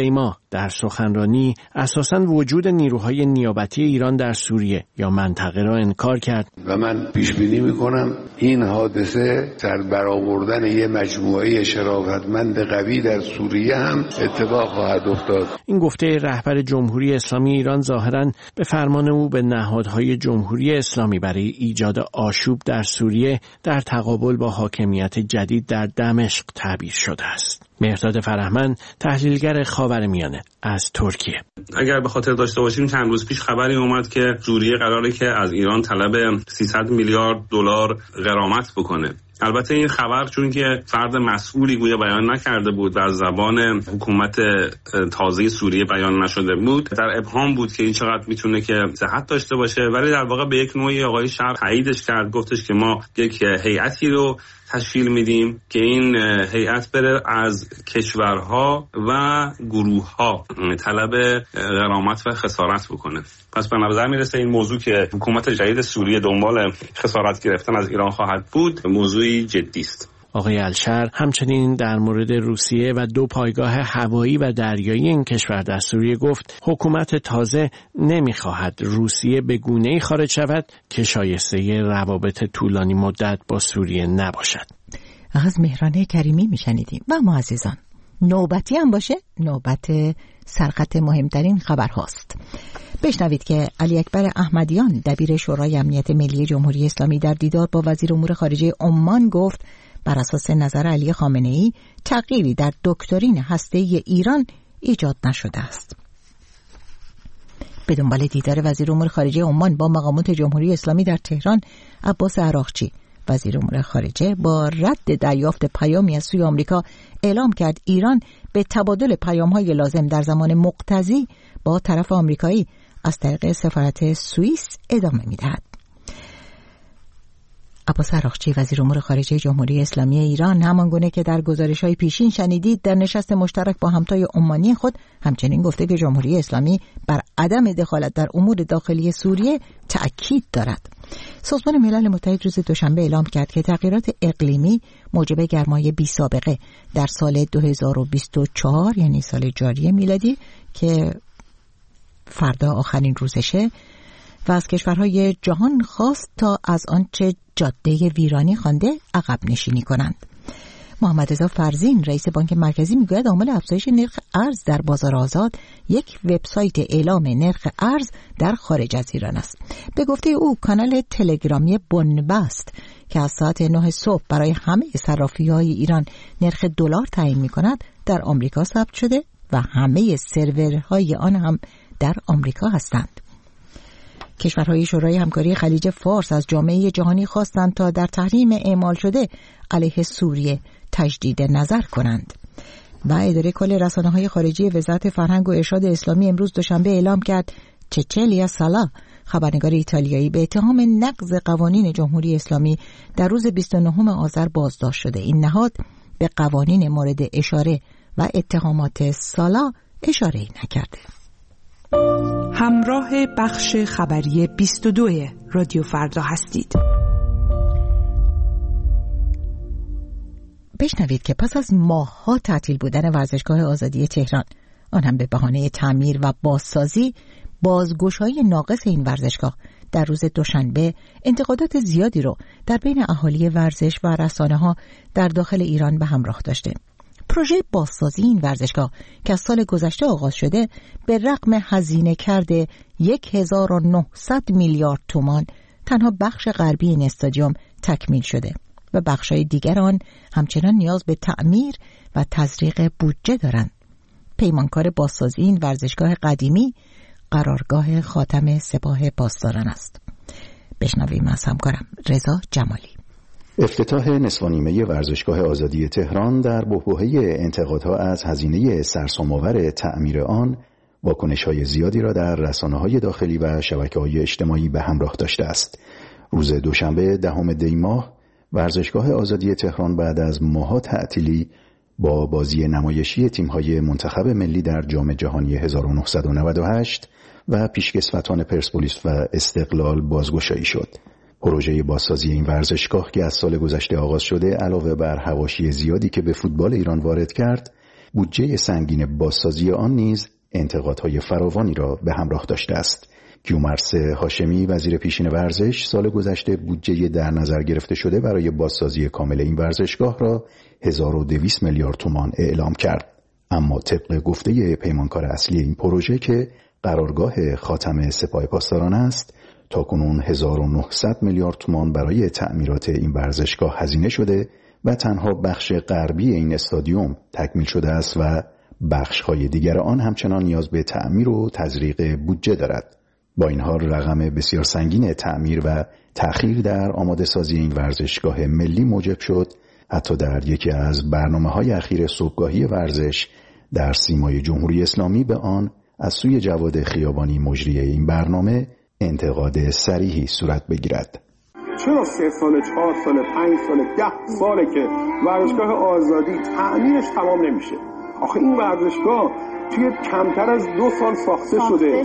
در سخنرانی اساساً وجود نیروهای نیابتی ایران در سوریه یا منطقه را انکار کرد و من پیش بینی میکنم این حادثه در برآوردن یه مجموعه شرافتمند قوی در سوریه هم اتفاق خواهد افتاد. این گفته رهبر جمهوری اسلامی ایران ظاهراً به فرمان او به نهادهای جمهوری اسلامی برای ایجاد آشوب در سوریه در تقابل با حاکمیت جدید در دمشق تعبیر شده است. مهرداد فرهمند، تحلیلگر خاورمیانه از ترکیه: اگر به خاطر داشته باشیم چند روز پیش خبری اومد که سوریه قراره که از ایران طلب سیصد میلیارد دلار غرامت بکنه. البته این خبر چون که فرد مسئولی گویا بیان نکرده بود و از زبان حکومت تازه سوریه بیان نشده بود، در ابهام بود که این چقدر میتونه که صحت داشته باشه، ولی در واقع به یک نوعی آقای شهر تاییدش کرد، گفتش که ما یک هیئتی رو تشکیل میدیم که این هیئت بره از کشورها و گروه‌ها طلب غرامت و خسارت بکنه. پس به نظر میرسه این موضوع که حکومت جدید سوریه دنبال خسارت گرفتن از ایران خواهد بود موضوعی جدی است. آقای الشر همچنین در مورد روسیه و دو پایگاه هوایی و دریایی این کشور در سوریه گفت حکومت تازه نمیخواهد روسیه به گونه‌ای خارج شود که شایسته روابط طولانی مدت با سوریه نباشد. از مهران کریمی میشنیدیم. و ما عزیزان، نوبتی هم باشه نوبت سرخط مهمترین خبرهاست. بشنوید که علی اکبر احمدیان دبیر شورای امنیت ملی جمهوری اسلامی در دیدار با وزیر امور خارجه عمان گفت بر اساس نظر علی خامنه‌ای تغییری در دکترین هسته‌ای ایران ایجاد نشده است. به دنبال دیدار وزیر امور خارجه عمان با مقامات جمهوری اسلامی در تهران، عباس عراقچی وزیر امور خارجه با رد دریافت پیامی از سوی آمریکا اعلام کرد ایران به تبادل پیام‌های لازم در زمان مقتضی با طرف آمریکایی از طریق سفارت سوئیس ادامه می‌دهد. عباس عراقچی وزیر امور خارجه جمهوری اسلامی ایران همانگونه که در گزارش‌های پیشین شنیدید در نشست مشترک با همتای عمانی خود همچنین گفته که جمهوری اسلامی بر عدم دخالت در امور داخلی سوریه تأکید دارد. سازمان ملل متحد روز دوشنبه اعلام کرد که تغییرات اقلیمی موجب گرمای بی سابقه در سال دو هزار و بیست و چهار یعنی سال جاری میلادی که فردا آخرین روزشه و از کشورهای جهان خواست تا از آنچه جاده ویرانی خوانده عقب نشینی کنند. محمد رضا فرزین رئیس بانک مرکزی میگوید عامل افزایش نرخ ارز در بازار آزاد یک وبسایت اعلام نرخ ارز در خارج از ایران است. به گفته او کانال تلگرامی بنبست که از ساعت نه صبح برای همه صرافی‌های ایران نرخ دلار تعیین می‌کند در آمریکا ثبت شده و همه سرورهای آن هم در آمریکا هستند. کشورهای شورای همکاری خلیج فارس از جامعه جهانی خواستند تا در تحریم اعمال شده علیه سوریه تجدید نظر کنند. و اداره کل رسانه‌های خارجی وزارت فرهنگ و ارشاد اسلامی امروز دوشنبه اعلام کرد چچلیا سالا خبرنگار ایتالیایی به اتهام نقض قوانین جمهوری اسلامی در روز بیست و نهم آذر بازداشت شده. این نهاد به قوانین مورد اشاره و اتهامات سالا اشاره نکرده. همراه بخش خبری بیست و دو رادیو فردا هستید. بشنوید که پس از ماه‌ها تعطیل بودن ورزشگاه آزادی تهران، آن هم به بهانه تعمیر و بازسازی، بازگشایی ناقص این ورزشگاه در روز دوشنبه انتقادات زیادی رو در بین اهالی ورزش و رسانه‌ها در داخل ایران به همراه داشته. پروژه بازسازی این ورزشگاه که از سال گذشته آغاز شده به رغم هزینه کرده هزار و نهصد میلیارد تومان تنها بخش غربی این استادیوم تکمیل شده و بخش‌های دیگر آن همچنان نیاز به تعمیر و تزریق بودجه دارند. پیمانکار بازسازی این ورزشگاه قدیمی قرارگاه خاتم سپاه پاسداران است. بشنویم از همکارم رضا جمالی. افتتاح نصف و نیمه ورزشگاه آزادی تهران در بحبوحه انتقادها از هزینه سرسام‌آور تعمیر آن واکنش‌های زیادی را در رسانه‌های داخلی و شبکه‌های اجتماعی به همراه داشته است. روز دوشنبه دهم دی ماه ورزشگاه آزادی تهران بعد از ماه‌ها تعطیلی با بازی نمایشی تیم‌های منتخب ملی در جام جهانی هزار و نهصد و نود و هشت و پیشکسوتان پرسپولیس و استقلال بازگشایی شد. پروژه بازسازی این ورزشگاه که از سال گذشته آغاز شده علاوه بر حواشی زیادی که به فوتبال ایران وارد کرد، بودجه سنگین بازسازی آن نیز انتقادهای فراوانی را به همراه داشته است. کیومرث هاشمی وزیر پیشین ورزش سال گذشته بودجه در نظر گرفته شده برای بازسازی کامل این ورزشگاه را هزار و دویست میلیارد تومان اعلام کرد. اما طبق گفته پیمانکار اصلی این پروژه که قرارگاه خاتم سپاه پاسداران است، تاکنون هزار و نهصد میلیارد تومان برای تعمیرات این ورزشگاه هزینه شده و تنها بخش غربی این استادیوم تکمیل شده است و بخش‌های دیگر آن همچنان نیاز به تعمیر و تزریق بودجه دارد. با این حال رقم بسیار سنگین تعمیر و تأخیر در آماده سازی این ورزشگاه ملی موجب شد حتی در یکی از برنامه‌های اخیر صبحگاهی ورزش در سیمای جمهوری اسلامی به آن از سوی جواد خیابانی مجری این برنامه انتقاد صریحی صورت بگیرد. چرا سه سال، چهار سال، پنج سال، ده ساله که ورزشگاه آزادی تعمیرش تمام نمیشه؟ آخه این ورزشگاه توی کمتر از دو سال ساخته شده.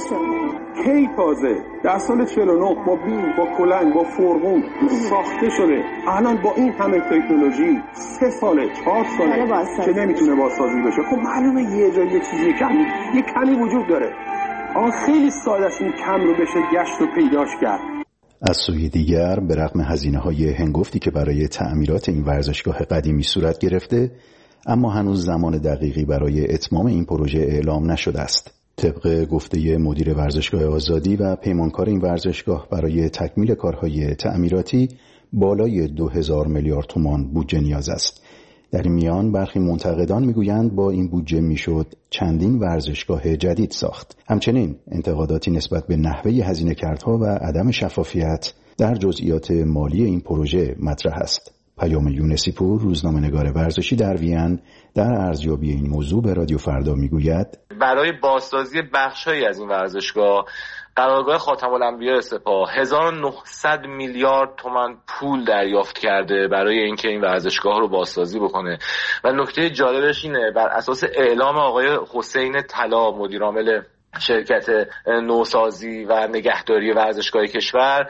کی تازه در سال چهل و نه با بیل، با کلنگ، با فرغون ساخته شده. الان با این همه تکنولوژی سه ساله، چهار ساله که نمیتونه بازسازی بشه. خب معلومه یه جای یه چیزی کمی یه کمی وجود داره. آن خیلی ساده است این کم رو بشه گشت و پیداش کرد. از سوی دیگر به رغم هزینه‌های هنگفتی که برای تعمیرات این ورزشگاه قدیمی صورت گرفته، اما هنوز زمان دقیقی برای اتمام این پروژه اعلام نشده است. طبق گفته مدیر ورزشگاه آزادی و پیمانکار این ورزشگاه برای تکمیل کارهای تعمیراتی بالای دو هزار میلیارد تومان بودجه نیاز است. در این میان برخی منتقدان میگویند با این بودجه میشد چندین ورزشگاه جدید ساخت. همچنین انتقاداتی نسبت به نحوه هزینه کردها و عدم شفافیت در جزئیات مالی این پروژه مطرح است. پیام یونسی پور، روزنامه‌نگار ورزشی در وین، در ارزیابی این موضوع به رادیو فردا میگوید برای بازسازی بخش‌هایی از این ورزشگاه قرارگاه خاتم الانبیاء سپاه هزار و نهصد میلیارد تومان پول دریافت کرده برای اینکه این ورزشگاه رو بازسازی بکنه و نکته جالبش اینه بر اساس اعلام آقای حسین طلا مدیرعامل شرکت نوسازی و نگهداری ورزشگاه کشور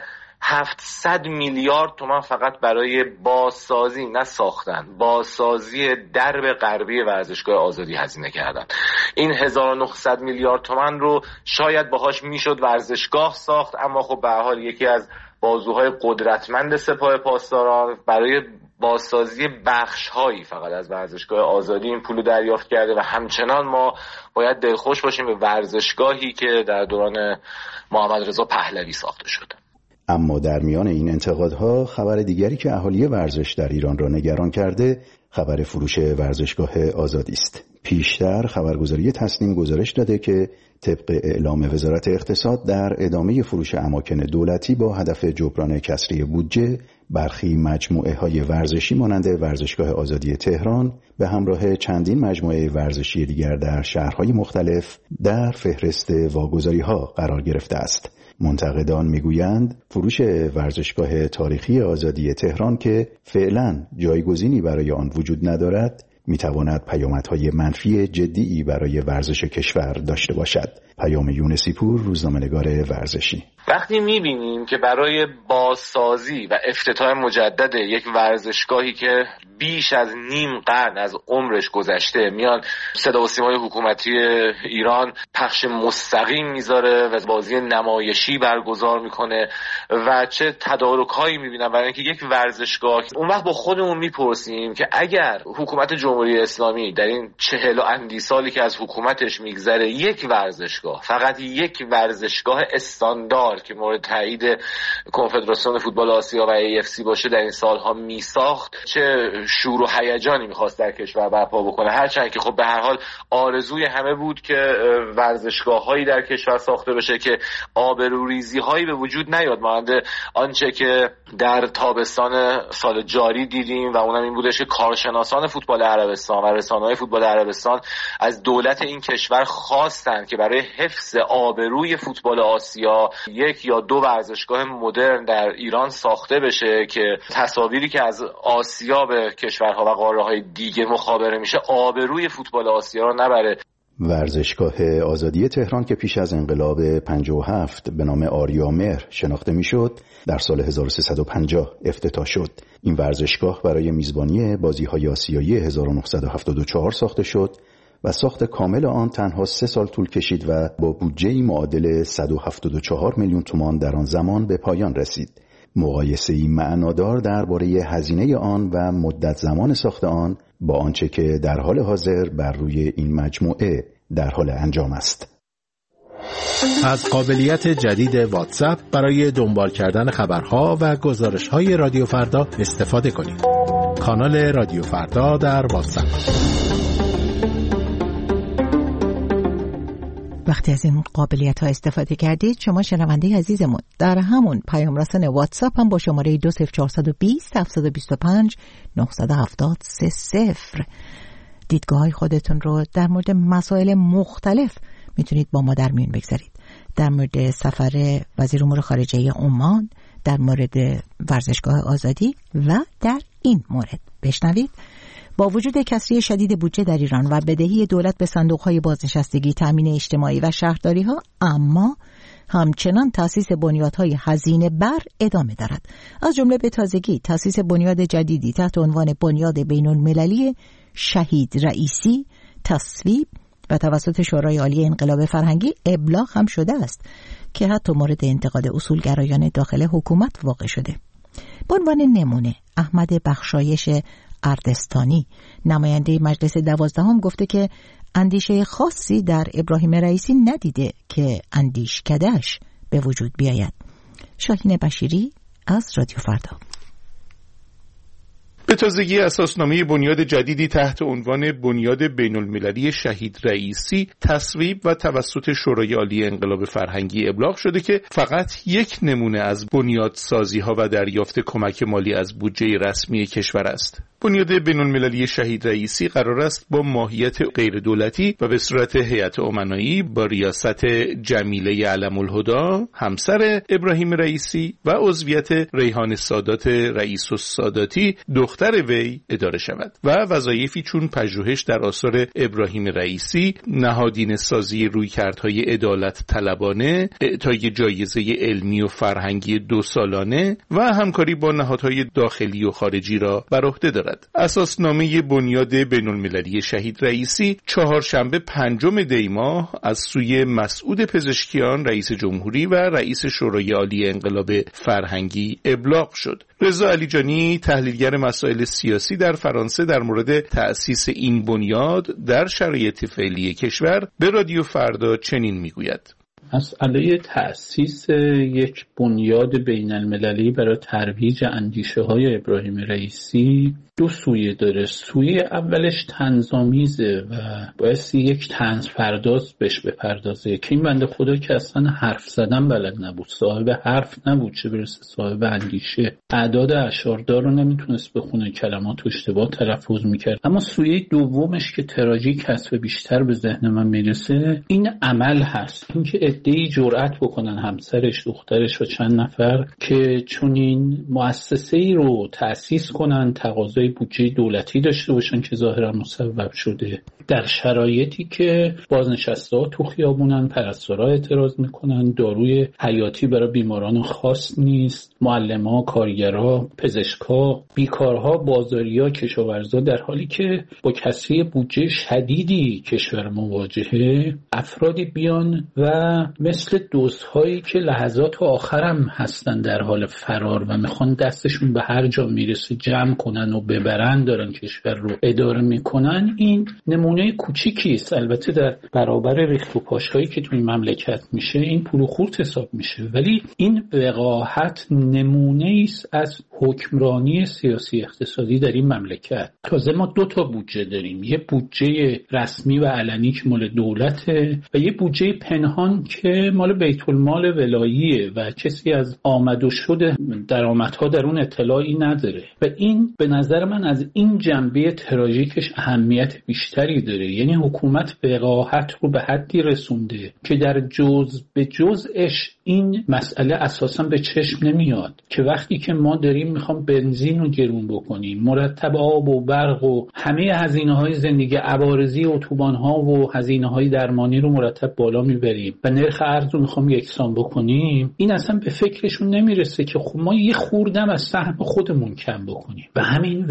هفتصد میلیارد تومان فقط برای بازسازی، نه ساختن، بازسازی درب غربی ورزشگاه آزادی هزینه کردن. این هزار و نهصد میلیارد تومان رو شاید باهاش میشد ورزشگاه ساخت، اما خب به هر حال یکی از بازوهای قدرتمند سپاه پاسداران برای بازسازی بخش‌هایی فقط از ورزشگاه آزادی این پولو دریافت کرده و همچنان ما باید دلخوش باشیم به ورزشگاهی که در دوران محمد رضا پهلوی ساخته شد. اما در میان این انتقادها خبر دیگری که اهالی ورزش در ایران را نگران کرده خبر فروش ورزشگاه آزادی است. پیشتر خبرگزاری تسنیم گزارش داده که طبق اعلام وزارت اقتصاد در ادامه فروش اماکن دولتی با هدف جبران کسری بودجه برخی مجموعه های ورزشی مانند ورزشگاه آزادی تهران به همراه چندین مجموعه ورزشی دیگر در شهرهای مختلف در فهرست واگذاری ها قرار گرفته است. منتقدان میگویند فروش ورزشگاه تاریخی آزادی تهران که فعلا جایگزینی برای آن وجود ندارد میتواند پیامدهای منفی جدی برای ورزش کشور داشته باشد. پیام یونسی پور، روزنامه‌نگار ورزشی. وقتی میبینیم که برای بازسازی و افتتاح مجدد یک ورزشگاهی که بیش از نیم قرن از عمرش گذشته میان صدا و سیمای حکومتی ایران پخش مستقیم میذاره و بازی نمایشی برگزار میکنه و چه تدارک‌هایی میبینم برای اینکه یک ورزشگاه، اون وقت با خودمون میپرسیم که اگر حکومت جمهوری اسلامی در این چهل و اندی سالی که از حکومتش میگذره یک ورزشگاه، فقط یک ورزشگاه استاندارد که مورد تایید کنفدراسیون فوتبال آسیا و ای اف سی باشه در این سالها میساخت، چه شور و هیجانی میخواست در کشور برپا بکنه. هرچند که خب به هر حال آرزوی همه بود که ورزشگاه‌هایی در کشور ساخته بشه که آبروریزی‌هایی به وجود نیاد مانند آنچه که در تابستان سال جاری دیدیم و اونم این بودش که کارشناسان فوتبال عربستان و رسانه‌های فوتبال عربستان از دولت این کشور خواستن که برای حفظ آبروی فوتبال آسیا یک یا دو ورزشگاه مدرن در ایران ساخته بشه که تصاویری که از آسیا به کشورها و قاره‌های دیگه مخابره میشه آبروی فوتبال آسیا رو نبره. ورزشگاه آزادی تهران که پیش از انقلاب پنجاه و هفت به نام آریامهر شناخته میشد، در سال هزار و سیصد و پنجاه افتتاح شد. این ورزشگاه برای میزبانی بازی‌های آسیایی هزار و نهصد و هفتاد و چهار ساخته شد و ساخت کامل آن تنها سه سال طول کشید و با بودجه‌ای معادل صد و هفتاد و چهار میلیون تومان در آن زمان به پایان رسید. مقایسه‌ای معنادار درباره هزینه آن و مدت زمان ساخت آن با آنچه که در حال حاضر بر روی این مجموعه در حال انجام است. از قابلیت جدید واتساپ برای دنبال کردن خبرها و گزارش‌های رادیو فردا استفاده کنید. کانال رادیو فردا در واتساپ. وقتی از این قابلیت ها استفاده کردید، شما شنونده عزیزمون در همون پیام رسان واتساپ هم با شماره دو صفر چهار دو صفر هفت دو پنج نه هفت سه صفر دیدگاه های خودتون رو در مورد مسائل مختلف میتونید با ما در میون بگذارید. در مورد سفر وزیر امور خارجه عمان، در مورد ورزشگاه آزادی و در این مورد بشنوید. با وجود کسری شدید بودجه در ایران و بدهی دولت به صندوق‌های بازنشستگی، تامین اجتماعی و شهرداری‌ها، اما همچنان تأسیس بنیادهای هزینه بر ادامه دارد. از جمله به تازگی تأسیس بنیاد جدیدی تحت عنوان بنیاد بین‌المللی شهید رئیسی تصویب و توسط شورای عالی انقلاب فرهنگی ابلاغ هم شده است که حتی مورد انتقاد اصولگرایان داخل حکومت واقع شده. به عنوان نمونه احمد بخشایش اردستانی، نماینده مجلس دوازدهم، گفته که اندیشه خاصی در ابراهیم رئیسی ندیده که اندیشکده‌اش به وجود بیاید. شاهین بشیری از رادیو فردا. به تازگی اساسنامه بنیاد جدیدی تحت عنوان بنیاد بین‌المللی شهید رئیسی تصویب و توسط شورای عالی انقلاب فرهنگی ابلاغ شده که فقط یک نمونه از بنیادسازی‌ها و دریافت کمک مالی از بودجه رسمی کشور است. بنیاد بین‌المللی شهید رئیسی قرار است با ماهیت غیر دولتی و به صورت هیئت امنایی با ریاست جمیله علم الهدی همسر ابراهیم رئیسی و عضویت ریحان سادات رئیس الساداتی دختر وی اداره شود و وظایفی چون پژوهش در آثار ابراهیم رئیسی، نهادینه سازی رویکردهای عدالت طلبانه، اعطای جایزه علمی و فرهنگی دو سالانه و همکاری با نهادهای داخلی و خارجی را بر عهده دارد. اساسنامه بنیاد بین‌المللی شهید رئیسی چهارشنبه پنجم دی ماه از سوی مسعود پزشکیان رئیس جمهوری و رئیس شورای عالی انقلاب فرهنگی ابلاغ شد. رضا علیجانی، تحلیلگر مسائل سیاسی در فرانسه، در مورد تأسیس این بنیاد در شرایط فعلی کشور به رادیو فردا چنین میگوید: مسئله تأسیس یک بنیاد بین المللی برای ترویج اندیشه های ابراهیم رئیسی دو سویه داره. سویه اولش طنزآمیزه و بایستی یک طنز پرداز بهش بپردازه که این بنده خدا که اصلا حرف زدن بلد نبود، صاحب حرف نبود، چه برسه صاحب اندیشه. اعداد اشعاردار رو نمیتونست بخونه، کلمات اشتباه تلفظ میکرد. اما سویه دومش که تراژیک هست و بیشتر به ذهن من میرسه این عمل هست، اینکه عده‌ای جرأت بکنن همسرش، دخترش و چند نفر که چنین مؤسسه‌ای رو تأسیس کنن، تقاضای بودجه دولتی داشته باشن که ظاهرا مسبب شده در شرایطی که بازنشسته‌ها تو خیابونن، پرستارا اعتراض میکنن، داروی حیاتی برای بیماران خاص نیست، معلم‌ها، کارگرها، پزشکا، بیکارها، بازاریا، کشاورزا، در حالی که با کسری بودجه شدیدی کشور مواجهه، افرادی بیان و مثل دزدهایی که لحظات آخرم هستن در حال فرار و میخوان دستشون به هر جا میرسه جمع کنن و ببرن، دارن کشور رو اداره میکنن. این نمونه کوچیکی است، البته در برابر ریخت و پاشهایی که توی مملکت میشه این پول و خورد حساب میشه، ولی این وقاحت نمونه است از حکمرانی سیاسی اقتصادی در این مملکت. تازه ما دو تا بودجه داریم، یه بودجه رسمی و علنی که مال دولته و یه بودجه پنهان که مال بیت المال ولاییه و کسی از آمد و شد درآمدها در اون اطلاعی نداره و این به نظر من از این جنبه تراژیکش اهمیت بیشتری داره. یعنی حکومت وقاحت رو به حدی رسونده که در جز به جزش این مسئله اساسا به چشم نمیاد که وقتی که ما داریم میخوام بنزین رو گرون بکنیم، مرتب آب و برق و همه هزینه‌های زندگی، عوارضی اتوبان‌ها و هزینه‌های درمانی رو مرتب بالا میبریم و نرخ ارز رو میخوام یکسان بکنیم، این اصلا به فکرشون نمیرسه که خب ما یه خوردم از سهم خودمون کم بکنیم و همین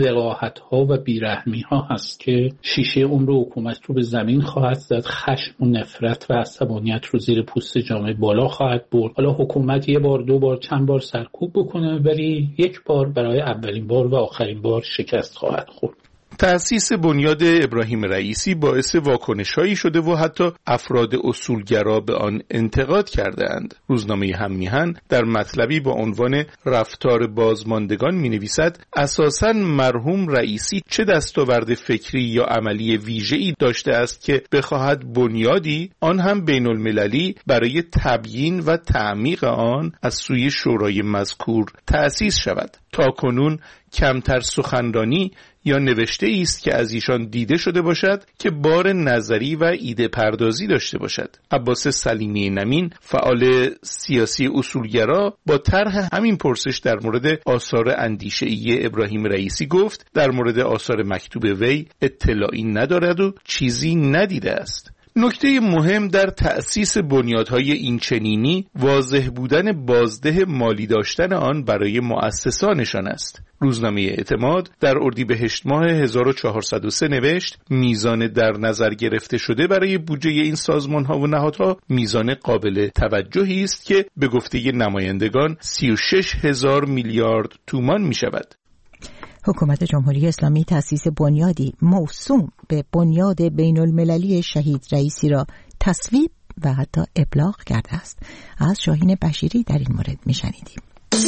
وقاحت‌ها و بیرحمی‌ها هست که شیشه عمر حکومت رو به زمین خواهد زد، خشم و نفرت و عصبانیت رو زیر پوست جامعه بالا خواهد برد. حالا حکومت یه بار دو بار چند بار سرکوب بکنه ولی یک بار برای اولین بار و آخرین بار شکست خواهد خورد. تأسیس بنیاد ابراهیم رئیسی باعث واکنش‌هایی شده و حتی افراد اصولگرا به آن انتقاد کرده‌اند. روزنامه هم‌میهن در مطلبی با عنوان رفتار بازماندگان می‌نویسد اساساً مرحوم رئیسی چه دستاورد فکری یا عملی ویژه‌ای داشته است که بخواهد بنیادی آن هم بین‌المللی برای تبیین و تعمیق آن از سوی شورای مذکور تأسیس شود. تاکنون کمتر سخنرانی یا نوشته است که از ایشان دیده شده باشد که بار نظری و ایده پردازی داشته باشد. عباس سلیمی نمین، فعال سیاسی اصولگرا، با طرح همین پرسش در مورد آثار اندیشه‌ای ابراهیم رئیسی گفت در مورد آثار مکتوب وی اطلاعی ندارد و چیزی ندیده است. نکته مهم در تأسیس بنیادهای اینچنینی واضح بودن بازده مالی داشتن آن برای مؤسسانشان است. روزنامه اعتماد در اردیبهشت ماه هزار و چهارصد و سه نوشت میزان در نظر گرفته شده برای بودجه این سازمان‌ها و نهادها میزان قابل توجهی است که به گفته نمایندگان سی و شش هزار میلیارد تومان می شود. حکومت جمهوری اسلامی تأسیس بنیادی موسوم به بنیاد بین المللی شهید رئیسی را تصویب و حتی ابلاغ کرده است. از شاهین بشیری در این مورد میشنیدیم.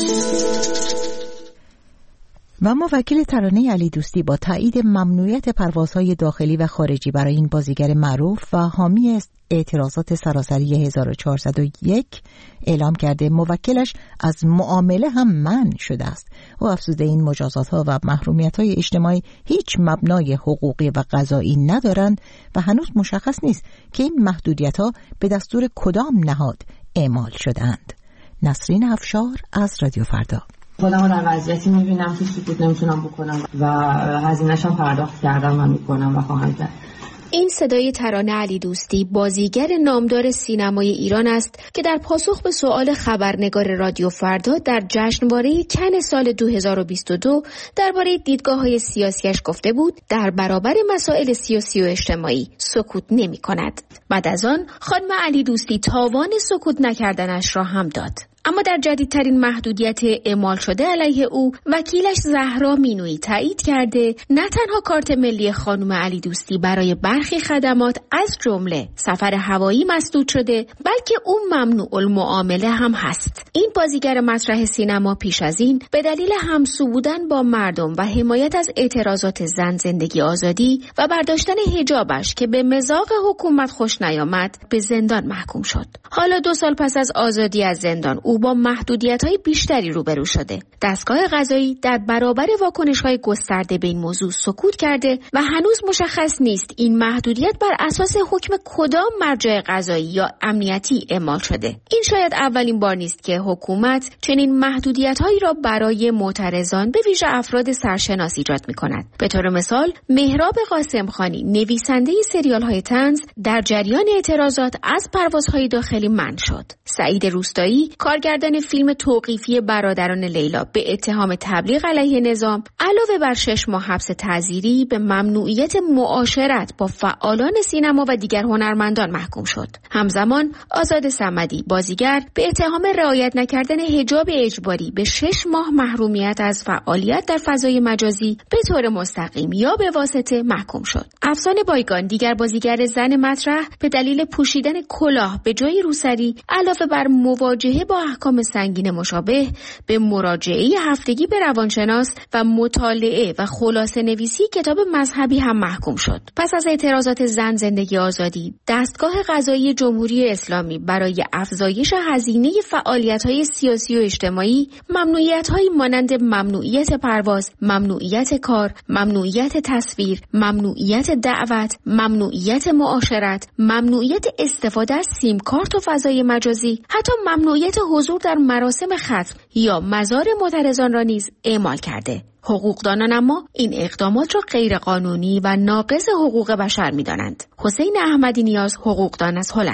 و ما وکیل ترانه علی دوستی با تایید ممنوعیت پروازهای داخلی و خارجی برای این بازیگر معروف و حامی اعتراضات سراسری هزار و چهارصد و یک اعلام کرده موکلش از معامله هم منع شده است. او افزوده این مجازات ها و محرومیت های اجتماعی هیچ مبنای حقوقی و قضایی ندارند و هنوز مشخص نیست که این محدودیت ها به دستور کدام نهاد اعمال شدند. نسرین افشار از رادیو فردا. خودم رو در وضعیتی میبینم که سکوت نمیتونم بکنم و هزینه‌اش هم پرداخت کردم و میکنم و خواهم کرد. این صدای ترانه علی دوستی بازیگر نامدار سینمای ایران است که در پاسخ به سؤال خبرنگار رادیو فردا در جشنواره کن سال دو هزار و بیست و دو درباره دیدگاه‌های سیاسیش گفته بود در برابر مسائل سیاسی و اجتماعی سکوت نمی‌کند. بعد از آن خانم علی دوستی تاوان سکوت نکردنش را هم داد. اما در جدیدترین محدودیت اعمال شده علیه او وکیلش زهرا مینویی تایید کرده نه تنها کارت ملی خانم علی دوستی برای برخی خدمات از جمله سفر هوایی مسدود شده بلکه او ممنوع المعامله هم هست. این بازیگر مسرح سینما پیش از این به دلیل همسو بودن با مردم و حمایت از اعتراضات زن زندگی آزادی و برداشتن حجابش که به مذاق حکومت خوش نیامد به زندان محکوم شد. حالا دو سال پس از آزادی از زندان او با محدودیت‌های بیشتری روبرو شده. دستگاه قضایی در برابر واکنش‌های گسترده به این موضوع سکوت کرده و هنوز مشخص نیست این محدودیت بر اساس حکم کدام مرجع قضایی یا امنیتی اعمال شده. این شاید اولین بار نیست که حکومت چنین محدودیت‌هایی را برای معترضان به ویژه افراد سرشناس ایجاد می‌کند. به طور مثال مهراب قاسمخانی نویسنده سریال‌های طنز در جریان اعتراضات از پروازهای داخلی منع شد. سعید روستایی کارگردان فیلم توقیفی برادران لیلا به اتهام تبلیغ علیه نظام علاوه بر شش ماه حبس تعزیری به ممنوعیت معاشرت با فعالان سینما و دیگر هنرمندان محکوم شد. همزمان آزاد صمدی بازیگر به اتهام رعایت نکردن حجاب اجباری به شش ماه محرومیت از فعالیت در فضای مجازی به طور مستقیم یا به واسطه محکوم شد. افسانه بایگان دیگر بازیگر زن مطرح به دلیل پوشیدن کلاه به جای روسری علاوه بر مواجهه با احکام سنگین مشابه به مراجعه هفتگی به روانشناس و مطالعه و خلاصه نویسی کتاب مذهبی هم محکوم شد. پس از اعتراضات زن زندگی آزادی، دستگاه قضایی جمهوری اسلامی برای افزایش هزینه فعالیت‌های سیاسی و اجتماعی ممنوعیت‌هایی مانند ممنوعیت پرواز، ممنوعیت کار، ممنوعیت تصویر، ممنوعیت دعوت، ممنوعیت معاشرت، ممنوعیت استفاده از سیم کارت و فضای مجازی، حتی ممنوعیت حضور در مراسم ختم یا مزار معترضان را نیز اعمال کرده. حقوقدانان اما این اقدامات را غیر قانونی و ناقض حقوق بشر می‌دانند. حسین احمدی نیاز، حقوقدان از هلند: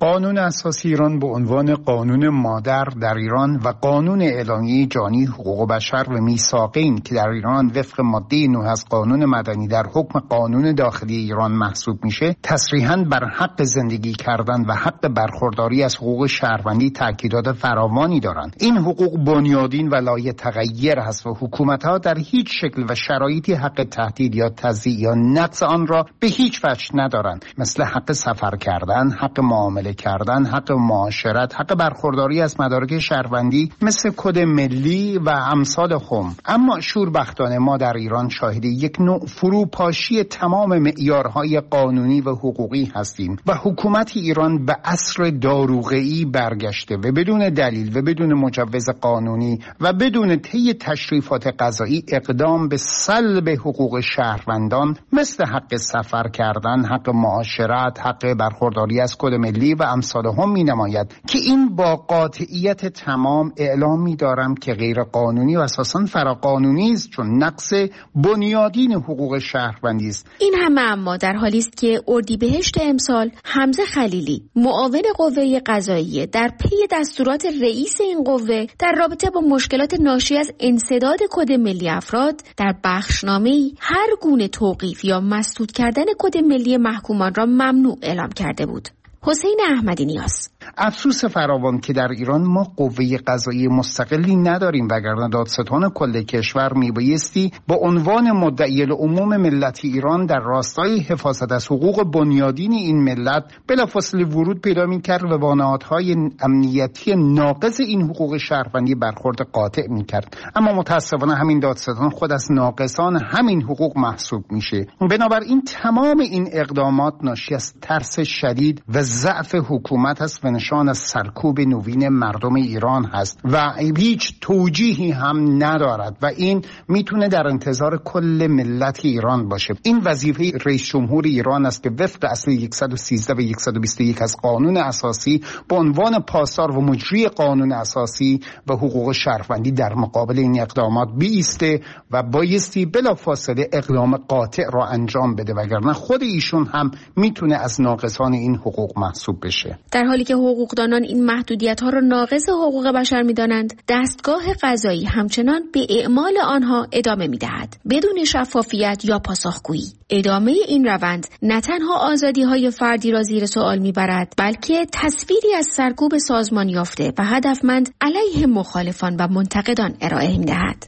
قانون اساسی ایران به عنوان قانون مادر در ایران و قانون اعلامیه جهانی حقوق بشر و میثاقین که در ایران وفق ماده نه از قانون مدنی در حکم قانون داخلی ایران محسوب میشه، تصریحاً بر حق زندگی کردن و حق برخورداری از حقوق شهروندی تاکیدات فراوانی دارند. این حقوق بنیادین و لایتغیر هست و حکومت‌ها در هیچ شکل و شرایطی حق تهدید یا تضییع یا نقض آن را به هیچ وجه ندارند، مثل حق سفر کردن، حق معامله کردن، حق معاشرت، حق برخورداری از مدارک شهروندی مثل کد ملی و امثال هم. اما شوربختانه ما در ایران شاهد یک نوع فروپاشی تمام معیارهای قانونی و حقوقی هستیم و حکومت ایران به عصر داروغه‌ای برگشته و بدون دلیل و بدون مجوز قانونی و بدون طی تشریفات قضایی اقدام به سلب حقوق شهروندان مثل حق سفر کردن، حق معاشرت، حق برخورداری از کد ملی و امثال هم می نماید که این با قاطعیت تمام اعلام می دارم که غیر قانونی و اساساً فراقانونی است، چون نقض بنیادین حقوق شهروندی است. این همه اما در حالی است که اردیبهشت امسال حمزه خلیلی معاون قوه قضاییه در پی دستورات رئیس این قوه در رابطه با مشکلات ناشی از انسداد کد ملی افراد در بخشنامه‌ای هر گونه توقیف یا مسدود کردن کد ملی محکومان را ممنوع اعلام کرده بود. حسین احمدی نیاز: افسوس فراوان که در ایران ما قوه قضایی مستقلی نداریم، وگرنه دادستان کل کشور میبایستی با عنوان مدعی العموم ملت ایران در راستای حفاظت از حقوق بنیادین این ملت بلافاصله ورود پیدا میکرد و با نهادهای امنیتی ناقض این حقوق شهروندی برخورد قاطع میکرد. اما متاسفانه همین دادستان خود از ناقصان همین حقوق محسوب میشه. بنابراین تمام این اقدامات ناشی از ترس شدید و ضعف حکومت است و نشان از سرکوب نوین مردم ایران هست و هیچ توجیهی هم ندارد و این میتونه در انتظار کل ملت ایران باشه. این وظیفه رئیس جمهور ایران است که وفق اصل صد و سیزده و صد و بیست و یک از قانون اساسی به عنوان پاسدار و مجری قانون اساسی و حقوق شهروندی در مقابل این اقدامات بایسته و بایستی بلافاصله اقدام قاطع را انجام بده، وگرنه خود ایشون هم میتونه از ناقصان این حقوق محسوب بشه. در حالی که حقوقدانان این محدودیت‌ها را ناقض حقوق بشر می‌دانند، دستگاه قضایی همچنان به اعمال آنها ادامه می‌دهد بدون شفافیت یا پاسخگویی. ادامه این روند نه تنها آزادی‌های فردی را زیر سوال می‌برد، بلکه تصویری از سرکوب سازمان یافته و هدفمند علیه مخالفان و منتقدان ارائه می‌دهد.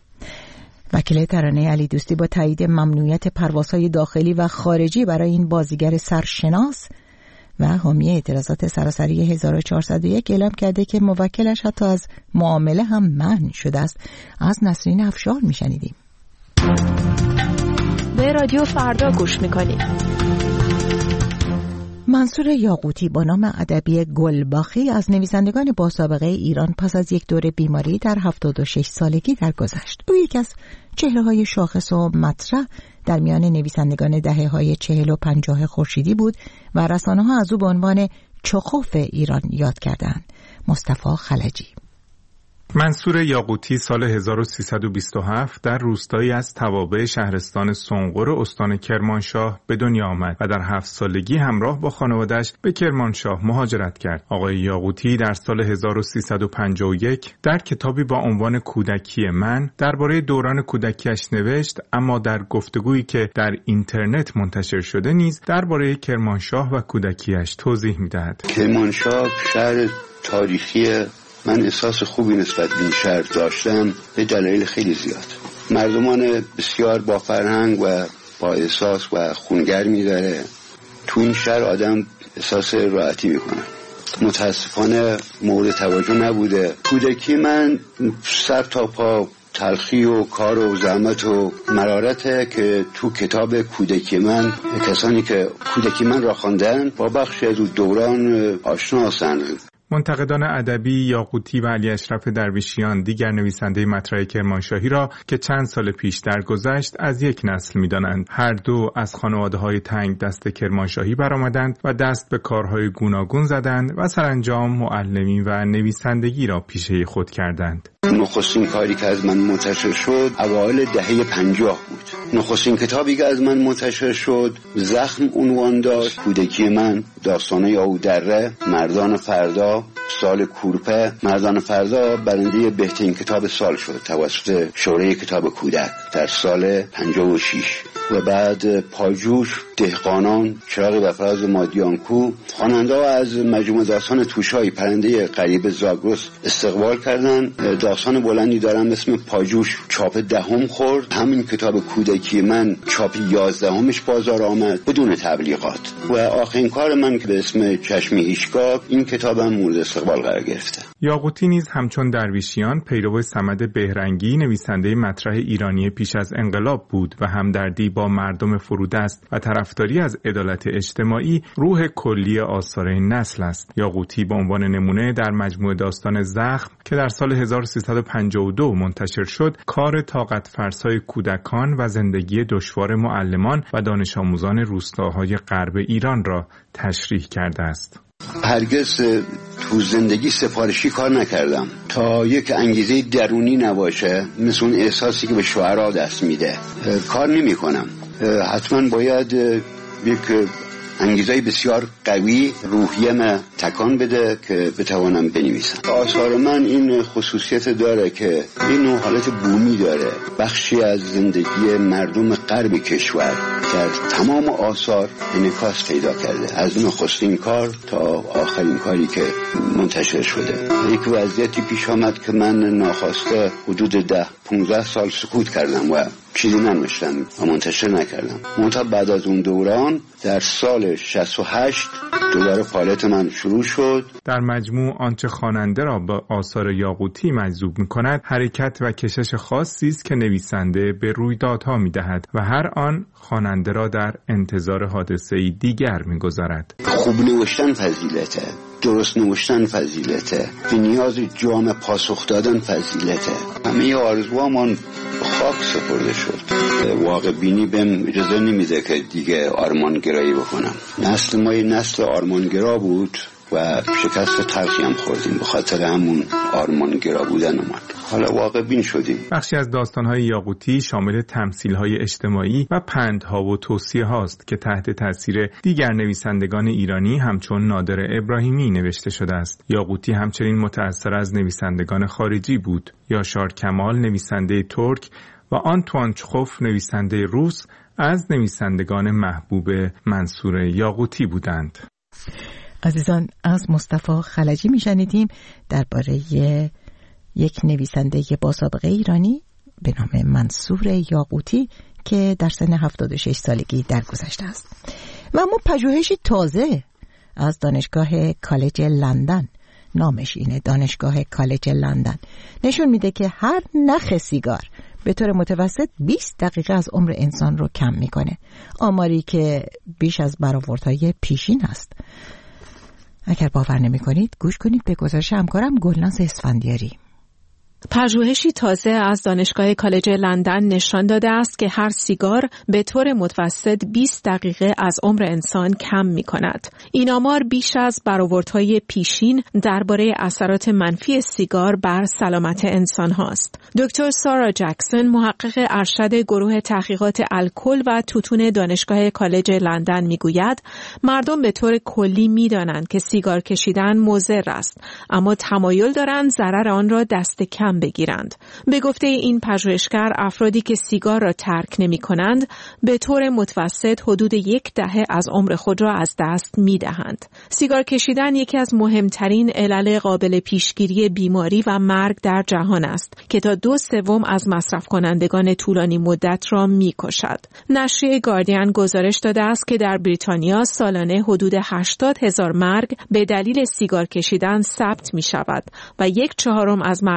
وکیل ترانه علی دوستی با تایید ممنوعیت پروازهای داخلی و خارجی برای این بازیگر سرشناس و حامی اعتراضات سراسری هزار و چهارصد و یک اعلام کرده که موکلش حتی از معامله هم منع شده است. از نسرین افشار میشنیدیم. به رادیو فردا گوش میکنید. منصور یاقوتی با نام ادبی گلباخی از نویسندگان با سابقه ایران پس از یک دوره بیماری در هفتاد و شش سالگی درگذشت. او یک از چهره‌های شاخص و مطرح در میان نویسندگان دهه‌های چهل و پنجاه خورشیدی بود و رسانه‌ها از او به عنوان چخوف ایران یاد کردند. مصطفی خلجی. منصور یاقوتی سال هزار و سیصد و بیست و هفت در روستایی از توابع شهرستان سنقر استان کرمانشاه به دنیا آمد و در هفت سالگی همراه با خانواده‌اش به کرمانشاه مهاجرت کرد. آقای یاقوتی در سال هزار و سیصد و پنجاه و یک در کتابی با عنوان کودکی من درباره دوران کودکیش نوشت، اما در گفتگویی که در اینترنت منتشر شده نیز درباره کرمانشاه و کودکیش توضیح می‌دهد. کرمانشاه شهر تاریخی، من احساس خوبی نسبت به این شهر داشتم به دلایل خیلی زیاد. مردمان بسیار با فرهنگ و با احساس و خونگرمی داره. تو این شهر آدم احساس راحتی میکنه. متاسفانه مورد توجه نبوده. کودکی من سر تا پا تلخی و کار و زحمت و مرارته که تو کتاب کودکی من کسانی که کودکی من را خواندن با بخش از دوران آشنا هستند. منتقدان ادبی یاقوتی و علی اشرف درویشیان دیگر نویسنده مطرح کرمانشاهی را که چند سال پیش درگذشت از یک نسل می‌دانند. هر دو از خانواده‌های تنگ دست کرمانشاهی برآمدند و دست به کارهای گوناگون زدند و سرانجام معلمی و نویسندگی را پیشه خود کردند. نخستین کاری که از من منتشر شد اوایل دهه پنجاه بود. نخستین کتابی که از من منتشر شد زخم عنوان داشت. کودکی من، داستان یهودره، مردان فردا، سال کورپه. مردان فردا برنده بهترین کتاب سال شد توسط شورای کتاب کودک در سال پنجاه و شش. و بعد پاجوش، دهقانان، چراغ و فراز مادیانکو. خواننده از مجموعه داستان توشایی پرنده غریب زاگرس استقبال کردند. داستان بلندی دارم اسم پاجوش چاپ دهم خورد. همین کتاب کودکی من چاپ یازدهمش بازار آمد بدون تبلیغات. و آخرین کار من که به اسم چشم هیچگاه، این کتابم مورد استقبال قرار گرفته. یاقوتی نیز همچون درویشیان پیرو صمد بهرنگی نویسنده مطرح ایرانی پیش از انقلاب بود و همدردی با مردم فرودست و طرفداری از عدالت اجتماعی روح کلی آثار این نسل است. یاقوتی به عنوان نمونه در مجموعه داستان زخم که در سال هزار و سیصد و پنجاه و دو منتشر شد، کار طاقت فرسای کودکان و زندگی دشوار معلمان و دانش آموزان روستاهای غرب ایران را تشریح کرده است. هرگز تو زندگی سفارشی کار نکردم تا یک انگیزه درونی نباشه، مثل اون احساسی که به شعرا دست میده کار نمی کنم. حتما باید یک انگیزه بسیار قوی روحیم تکان بده که بتوانم بنویسم. آثار من این خصوصیت داره که این نوع حالت بومی داره. بخشی از زندگی مردم غرب کشور در تمام آثار انعکاس پیدا کرده، از نخستین کار تا آخرین کاری که منتشر شده. یک وضعیتی پیش آمد که من ناخواسته حدود ده پونزده سال سکوت کردم و چیزی ننوشتم و منتشر نکردم. منتها بعد از اون دوران در سال شصت و هشت دوباره فعالیت من شروع شد. در مجموع آنچه خواننده را به آثار یاقوتی مجذوب می‌کند حرکت و کشش خاصی است که نویسنده به رویدادها می‌دهد و هر آن خواننده را در انتظار حادثه‌ای دیگر می‌گذارد. خوب نوشتن فضیلته، درست نوشتن فضیلته، به نیاز جامع پاسخ دادن فضیلته. همه آرزوهامان خاک سپرده شد. واقع بینی بهم اجازه نمیده که دیگه آرمانگرایی بکنم. نسل ما نسل آرمانگرا بود و شکست تلخی هم خوردیم به خاطر همون آرمانگرا بودن ما. حالا واقع بین شدیم. بخشی از داستان‌های یاقوتی شامل تمثیل‌های اجتماعی و پندها و توصیه هاست که تحت تاثیر دیگر نویسندگان ایرانی همچون نادر ابراهیمی نوشته شده است. یاقوتی همچنین متأثر از نویسندگان خارجی بود. یاشار کمال نویسنده ترک و آنتوان چخوف نویسنده روس از نویسندگان محبوب منصور یاقوتی بودند. عزیزان، از مصطفی خلجی میشنیدیم درباره یک نویسنده با سابقه ایرانی به نام منصور یاقوتی که در سن هفتاد و شش سالگی درگذشته است. و اما پژوهشی تازه از دانشگاه کالج لندن، نامش اینه، دانشگاه کالج لندن، نشون میده که هر نخ سیگار به طور متوسط بیست دقیقه از عمر انسان رو کم میکنه، آماری که بیش از برآوردهای پیشین است. اگر باور نمی کنید گوش کنید به گزارش همکارم گلناز اسفندیاری. پژوهشی تازه از دانشگاه کالج لندن نشان داده است که هر سیگار به طور متوسط بیست دقیقه از عمر انسان کم می کند. این آمار بیش از برآوردهای پیشین درباره اثرات منفی سیگار بر سلامت انسان هاست. دکتر سارا جکسون، محقق ارشد گروه تحقیقات الکل و توتون دانشگاه کالج لندن می گوید مردم به طور کلی می دانند که سیگار کشیدن مضر است، اما تمایل دارند ضرر آن را دست کم بگیرند. به گفته این پژوهشگر، افرادی که سیگار را ترک نمی کنند به طور متوسط حدود یک دهه از عمر خود را از دست می دهند. سیگار کشیدن یکی از مهمترین علل قابل پیشگیری بیماری و مرگ در جهان است که تا دو سوم از مصرف کنندگان طولانی مدت را می کشد. نشریه گاردین گزارش داده است که در بریتانیا سالانه حدود هشتاد هزار مرگ به دلیل سیگار کشیدن ثبت می شود و یک چهارم از مرگ‌های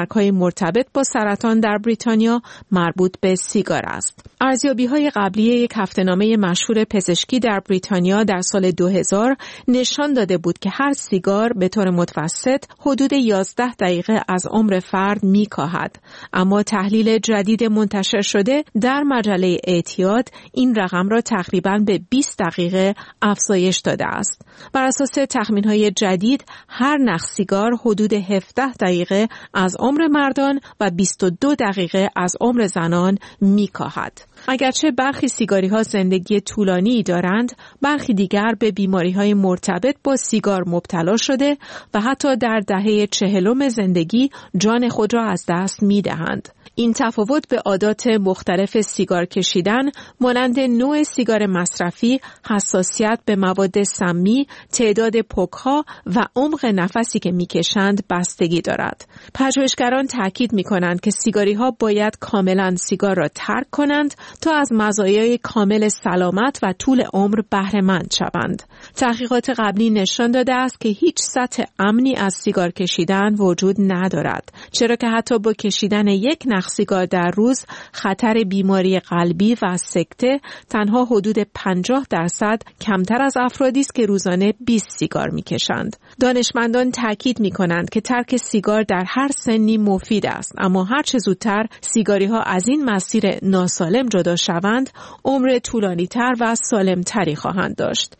مرتبط با سرطان در بریتانیا مربوط به سیگار است. ارزیابی‌های قبلی یک هفته‌نامه مشهور پزشکی در بریتانیا در سال دو هزار نشان داده بود که هر سیگار به طور متوسط حدود یازده دقیقه از عمر فرد می‌کاهد. اما تحلیل جدید منتشر شده در مجله اعتیاد این رقم را تقریباً به بیست دقیقه افزایش داده است. بر اساس تخمین‌های جدید هر نخ سیگار حدود هفده دقیقه از عمر مردان و بیست و دو دقیقه از عمر زنان می‌کاهد. اگرچه برخی سیگاری‌ها زندگی طولانی دارند، برخی دیگر به بیماری‌های مرتبط با سیگار مبتلا شده و حتی در دهه چهلم زندگی جان خود را از دست می‌دهند. این تفاوت به عادات مختلف سیگار کشیدن مانند نوع سیگار مصرفی، حساسیت به مواد سمی، تعداد پک‌ها و عمق نفسی که می‌کشند بستگی دارد. پژوهشگران تاکید می‌کنند که سیگاری‌ها باید کاملاً سیگار را ترک کنند تا از مزایای کامل سلامت و طول عمر بهره مند شوند. تحقیقات قبلی نشان داده است که هیچ سطح امنی از سیگار کشیدن وجود ندارد، چرا که حتی با کشیدن یک نخ سیگار در روز خطر بیماری قلبی و سکته تنها حدود پنجاه درصد کمتر از افرادی است که روزانه بیست سیگار می‌کشند. دانشمندان تاکید می‌کنند که ترک سیگار در هر سنی مفید است، اما هر چه زودتر سیگاری‌ها از این مسیر ناسالم جدا شوند، عمر طولانی‌تر و سالم‌تری خواهند داشت.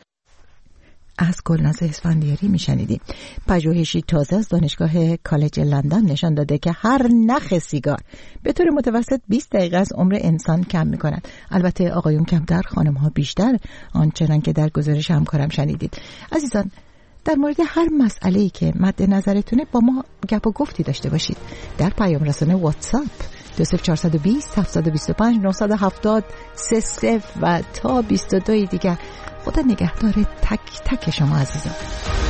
از گلناز اسفندیاری میشنیدیم. پژوهشی تازه از دانشگاه کالج لندن نشان داده که هر نخ سیگار به طور متوسط بیست دقیقه از عمر انسان کم میکنند. البته آقایون کمتر، خانم‌ها بیشتر، آنچنان که در گزارش همکارم شنیدید. عزیزان، در مورد هر مسئله‌ای که مد نظرتونه با ما گپ و گفتی داشته باشید. در پیام رسانه واتساپ دو صفر چهار دو صفر هفت دو پنج نه هفت صفر سه صفر و تا بیست و دو دیگر. خدا نگهدار تک تک شما عزیزان.